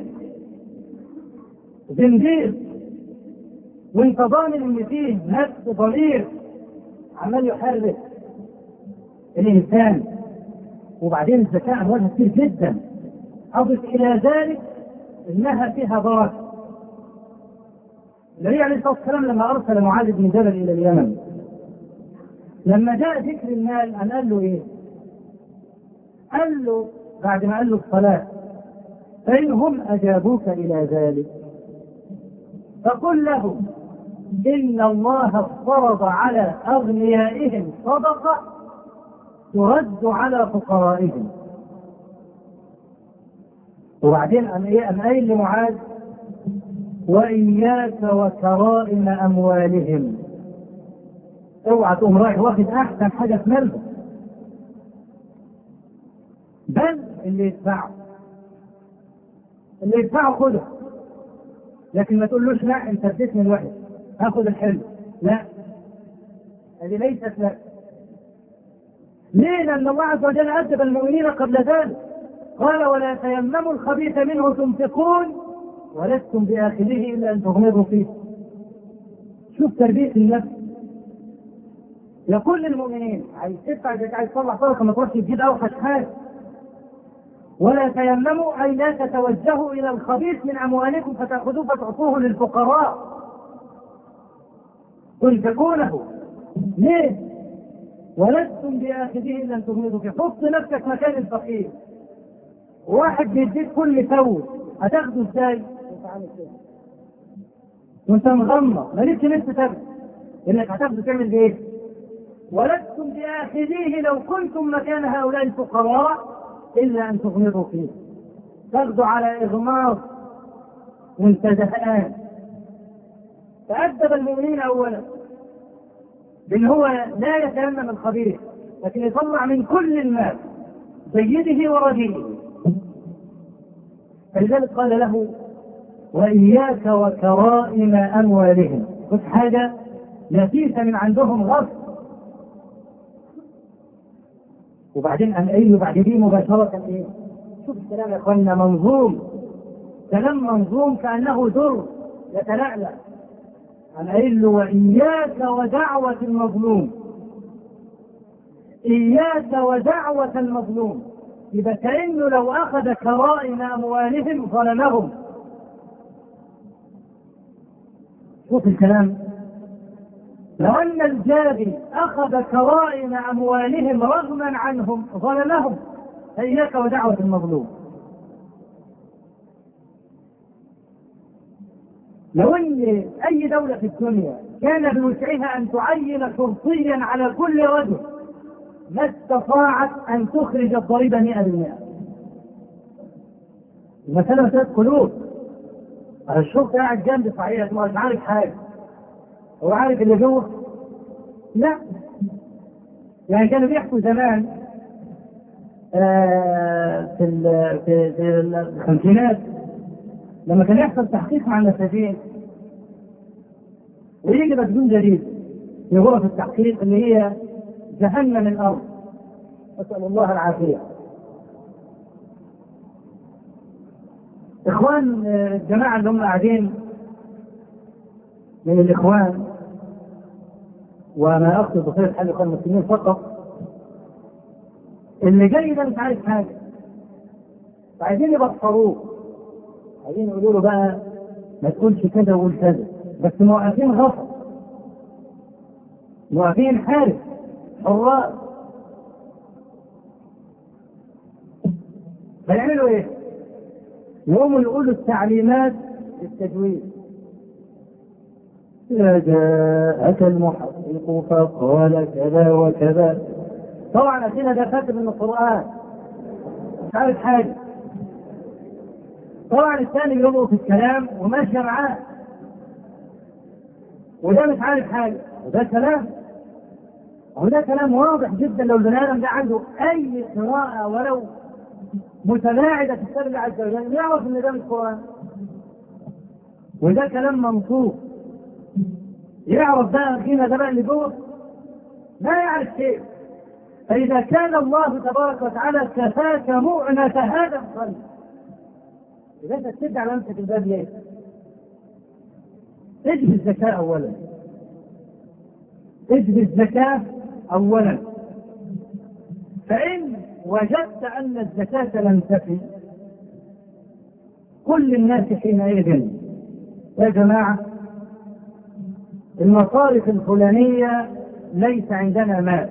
زنديق، وانت ضامن ان فيه نفس ضمير عمال يحرك الانسان. وبعدين الزكاة اموالها كتير جدا، اضف الى ذلك انها فيها بركه. النبي عليه الصلاه والسلام لما ارسل معاذ بن جبل الى اليمن، لما جاء ذكر المال ان قال له ايه؟ قال له بعد ما قال له الصلاه فإنهم أجابوك إلى ذلك فقل له إن الله افترض على أغنيائهم صدقة ترد على فقرائهم. وبعدين أم قايل لمعاذ وإياك وكرائم أموالهم، اوعى تقوم رايح واخد أحسن حاجة في مالهم، بل اللي يدفعه خده، لكن ما تقولوش لا انت اديتني الوحش هاخد الحلو، لا، هذه ليست لك. ليه؟ لأن الله عز وجل أدب المؤمنين قبل ذلك، قال ولا تيمموا الخبيث منه تنفقون ولستم بآخذه إلا أن تغمضوا فيه. شوف تربية النفس. يقول للمؤمنين عايز تدفع زكاة، عايز تطلع صدقة ما تروحش تجيب أوحش حاجة. ولا تيمموا أي لا تتوجهوا إلى الخبيث من أموالكم فتأخذوه فتعطوه للفقراء، تنفقونه. ليه؟ ولستم بآخذه إلا أن تغمضوا فيه. حط نفسك مكان الفقير، واحد بيديك كل ثوب، هتاخده ازاي؟ وانت مغمض مالكش نفس تاخده، انك هتاخده تعمل ايه؟ ولستم بآخذيه لو كنتم مكان هؤلاء الفقراء إلا أن تغمضوا فيه. تاخده على إغماض وانت زهقان. فأدب المؤمنين أولا بأن هو لا يتيمم الخبيث، لكن يطلع من كل الناس سيده ورديئه. فلذلك قال له: وإياك وكرائم أموالهم. خذ حاجة نفيسة من عندهم غصب. وبعدين أن أيه بعد دي مباشرة إيه؟ شوف الكلام يا أخوانا، منظوم، كلام منظوم كأنه در يتلألأ. أن قايل له: وإياك ودعوة المظلوم. إياك ودعوة المظلوم. إذا كأنه لو أخذ كرائم أموالهم ظلمهم. شوف الكلام، لو أن الجابي أخذ كرائم أموالهم رغما عنهم ظلمهم. إياك ودعوة المظلوم. لو أن أي دولة في الدنيا كان بوسعها أن تعين شرطيا على كل رجل ما استطاعت أن تخرج الضريبة 100%. المسألة مسألة قلوب. الشرطة قاعد جنب صحيح مش عارف حاجة، هو عارف اللي جوه؟ لا. يعني كانوا بيحكوا زمان في الخمسينات لما كان يحصل تحقيق مع المساجين ويجي مسجون جديد في غرف التحقيق اللي هي جهنم الأرض، أسأل الله العافية. إخوان الجماعة اللي هم قاعدين من الإخوان، وأنا أقصد بخير حال إخوان المسلمين فقط، اللي جاي ده مش عارف حاجة، فعايزين يبصروه، عايزين يقولوا له بقى ما تقولش كذا وقول كذا، بس موقفين غفر، موقفين حارس حراس. فيعملوا ايه؟ يقوموا يقولوا التعليمات للتجويد. إذا جاءك المحقق فقال كذا وكذا. طبعا أخينا ده فاكر من القرآن مش عارف حاجة. طبعا الثاني بيلقوا في الكلام وماشي معاه، وده مش عارف حاجة، وده كلام، وده كلام واضح جدا. لو البني آدم ده عنده أي قراءة ولو متباعدة في كتاب الله عز وجل يعرف إن ده مش قرآن، وده كلام منصوص. يعرف بقى فينا ده بقى اللي جوه ما يعرف شيء. فإذا كان الله تبارك وتعالى كفاك مؤنة هذا القلب، إذا أنت تشد على نفسك الباب ليه؟ اجب الزكاة أولا، اجب الزكاة أولا. فإن وجدت أن الزكاة لم تفي، كل الناس حينئذ: يا جماعة المصارف الفلانية ليس عندنا مال،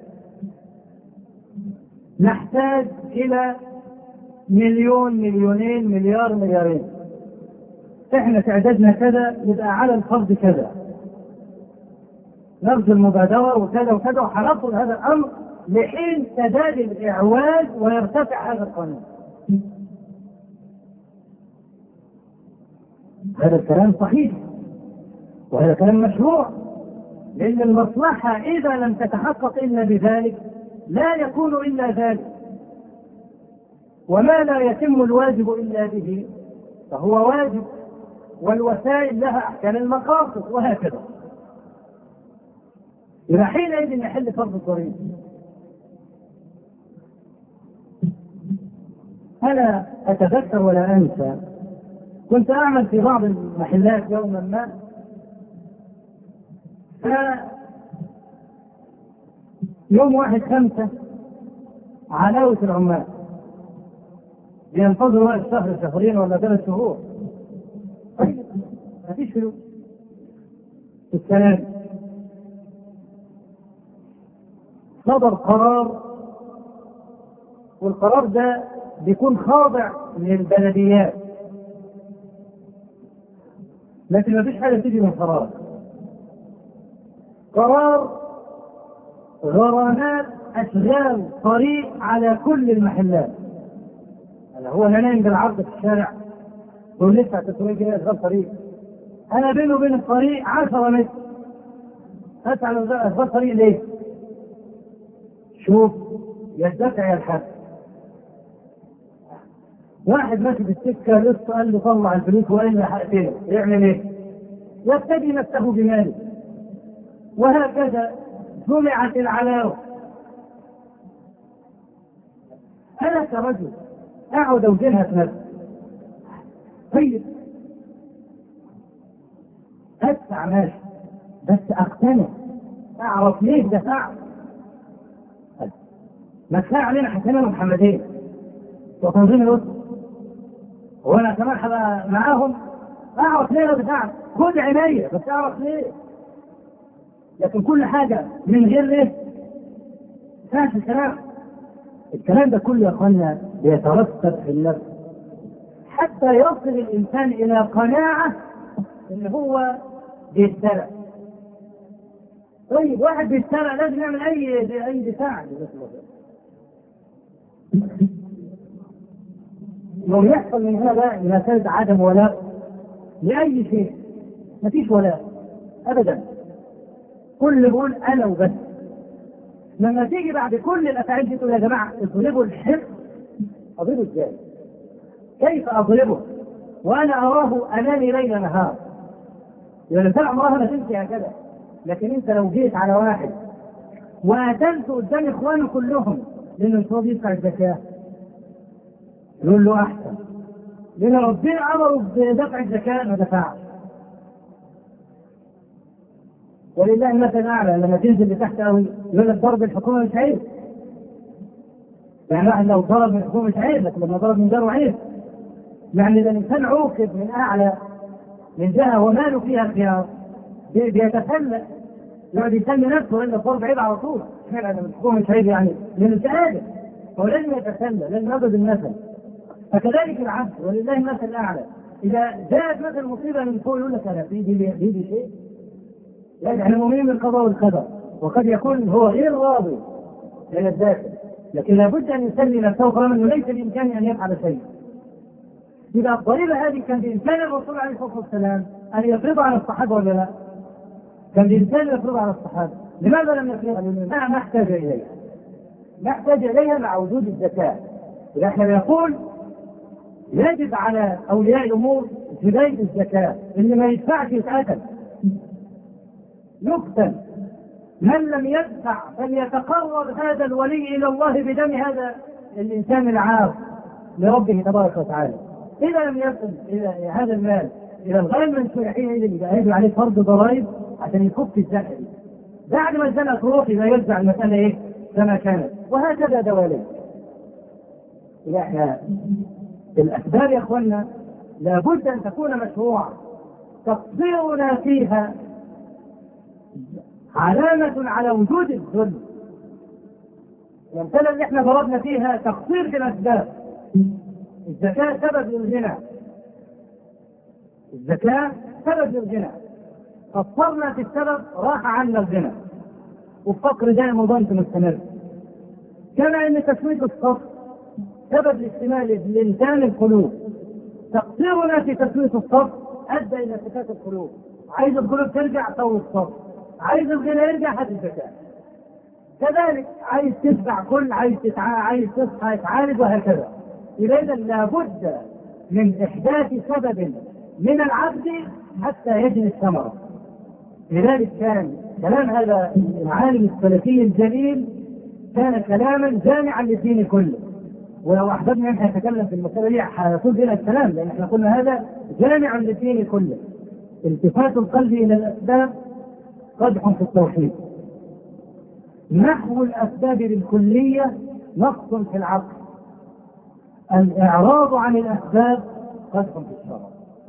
نحتاج إلى 1,000,000 2,000,000 مليار مليارين، احنا تعدادنا كذا، يبقى على الفرد كذا، نرجو المبادرة وكذا وكذا، وحنصل هذا الأمر لحين سداد الإعواز ويرتفع هذا القانون. هذا الكلام صحيح وهذا كلام مشروع، لأن المصلحة إذا لم تتحقق إلا بذلك لا يكون إلا ذلك، وما لا يتم الواجب إلا به فهو واجب، والوسائل لها أحكام المقاصد وهكذا. إذا حينئذ يحل فرض الضريبة. أنا أتذكر ولا أنسى كنت أعمل في بعض المحلات يوما ما، يوم 1/5 علاوة العمال بينتظروا وقت شهر شهرين ولا 3 شهور، ما فيش فلوس السنة. صدر قرار، والقرار ده بيكون خاضع للبلديات، لكن ما فيش حاجة تيجي من قرار غرامات أشغال طريق على كل المحلات. هو أنا نايم بالعرض في الشارع يقول لسه 300 جنيه أشغال طريق، أنا بينه وبين الطريق 10 متر، أسعى أشغال طريق ليه؟ شوف يدفع الحد. واحد ماشي في السكة لسه قال له طلع الفلوس وإلا هقتله، يعمل إيه؟ يبتدي نفسه بماله. وهكذا جمعت العلاوة. أنا كرجل أقعد أوجنها في نفسي، طيب أدفع ماشي، بس أقتنع، أعرف ليه دفعت. ما كفاية علينا حسنا محمدين وتنظيم الأسرة، وأنا كمان هبقى معاهم أعرف ليه دفعت، خد عناية بس أعرف ليه. لكن كل حاجة من غير ليه فاش الكلام ده كله يا أخوانا بيترتب في النفس حتى يصل الإنسان إلى قناعة إن هو بيتسرق. طيب واحد بيتسرق لازم يعمل أي دفاع. لو يحصل من هنا بقى مسألة عدم ولاء لأي شيء، مفيش ولاء أبدا، كل يقول أنا وبس. لما تيجي بعد كل الأفعال دي تقول يا جماعة اضربوا الحق، أضربه إزاي؟ كيف أضربه وأنا أراه أمامي ليل نهار؟ يعني الإنسان عمرها ما تمشي هكذا. لكن أنت لو جيت على واحد وقتلت قدام إخوانه كلهم لأنه مش راضي يدفع الزكاة، يقول له أحسن، لأن ربنا أمره بدفع الزكاة ما دفعش. ولله المثل الأعلى، لما تنزل لتحت قوي يقول لك ضرب الحكومة مش عيب. يعني واحد لو ضرب من الحكومة مش عيب، لكن لما ضرب من جاره عيب. يعني إذا الإنسان عوقب من أعلى من جهة وماله فيها الخيار بيتسلى، يقعد يسمي نفسه إن الضرب عيب على طول. يعني من الحكومة مش عيب، يعني لأنه مش قادر، هو لازم يتسلى، لازم يضرب المثل. فكذلك العبد ولله المثل الأعلى، إذا جاءت مثل مصيبة من فوق يقول لك أنا في دي شيء، يعني مؤمن بالقضاء والقدر، وقد يكون هو غير راضي من الداخل، لكن لابد أن يسلي نفسه طالما أنه ليس بإمكانه أن يفعل شيء. إذا الضريبة هذه كان بإمكان الرسول عليه الصلاة والسلام أن يفرضها على الصحابة ولا لا؟ كان بإمكان يفرضها على الصحابة، لماذا لم يفرضها؟ لأننا نحتاج إليها، نحتاج إليها مع وجود الزكاة. نحن نقول يجب على أولياء الأمور جباية الزكاة، اللي ما يدفعش يتقتل، يقتل. من لم يدفع فليتقرب هذا الولي إلى الله بدم هذا الإنسان العاص لربه تبارك وتعالى. إذا لم يصل إلى هذا المال إلى الغير المنشور حينئذ يبقى يجب عليه فرض ضرائب عشان يفك الزكاة. بعد ما الزكاة تروح يبقى يرجع المسألة إيه كما كانت، وهكذا دواليك. إذا إحنا الأسباب يا أخوانا لابد أن تكون مشروعة، تقصيرنا فيها علامة على وجود الظلم. الأمثلة اللي احنا ضربنا فيها تقصير في الأسباب. الزكاة سبب للغنى، الزكاة سبب للغنى، قصرنا في السبب راح عنا الغنى، والفقر دائم وضنك مستمر. كما أن تسوية الصف سبب لاكتمال لإنسان القلوب، تقصيرنا في تسوية الصف أدى إلى انتكاس القلوب. عايز القلوب ترجع طول الصف، عايز الغنى يرجع هات الزكاة. كذلك عايز تدفع كل، عايز تصحى يتعالج، وهكذا. إذا لابد من إحداث سبب من العبد حتى يجني الثمرة. لذلك كان كلام هذا العالم السلفي الجليل كان كلاما جامعا للدين كله. ولو أحببنا أن نتكلم في المسألة دي هيطول بنا الكلام، لأن احنا قلنا هذا جامع للدين كله. التفات القلب إلى الأسباب قدح في التوحيد، نحو الأسباب بالكلية نقص في العقل، الإعراض عن الأسباب قدح في الشرع.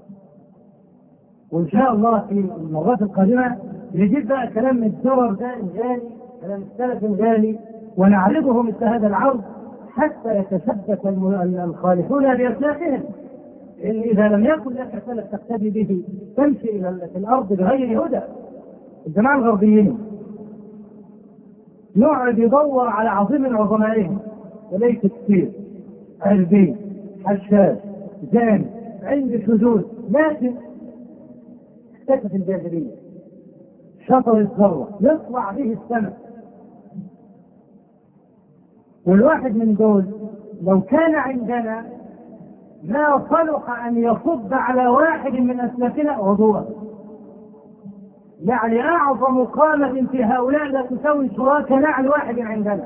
وإن شاء الله في المرات القادمة نجيب بقى كلام من الدرر ده الغالي، كلام السلف الغالي ونعرضه مثل هذا العرض حتى يتثبت الخالفون بأسلافهم. إن إذا لم يكن لك سلف تقتدي به تمشي إلى الأرض بغير هدى. الجماعة الغربيين يقعد يدور على عظيم عظمائهم وليس كثير، عربي، حشاش، جان، عند شذوذ، لكن اكتشف الجاهلية شطر الذرة يطلع به السماء. والواحد من دول لو كان عندنا ما صلح أن يصب على واحد من أسلافنا وضوءا. يعني أعظم قامة في هؤلاء لا تساوي شراك نعل واحد عندنا،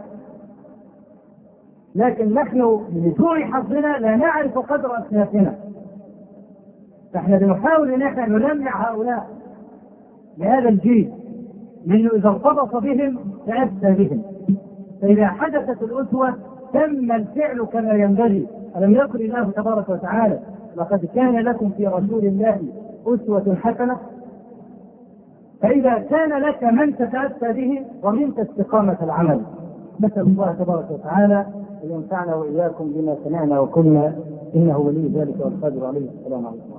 لكن نحن لسوء حظنا لا نعرف قدر أسلافنا، فإحنا بنحاول أن احنا نلمع هؤلاء لهذا الجيل، لأنه إذا ارتبط بهم تأسى بهم. فإذا حدثت الأسوة تم الفعل كما ينبغي. ألم يقل الله تبارك وتعالى لقد كان لكم في رسول الله أسوة حسنة؟ فإذا كان لك من تتأسى به ضمنت استقامة العمل. نسأل الله تبارك وتعالى أن ينفعنا وإياكم بما سمعنا وقلنا، إنه ولي ذلك والقادر عليه. السلام عليكم.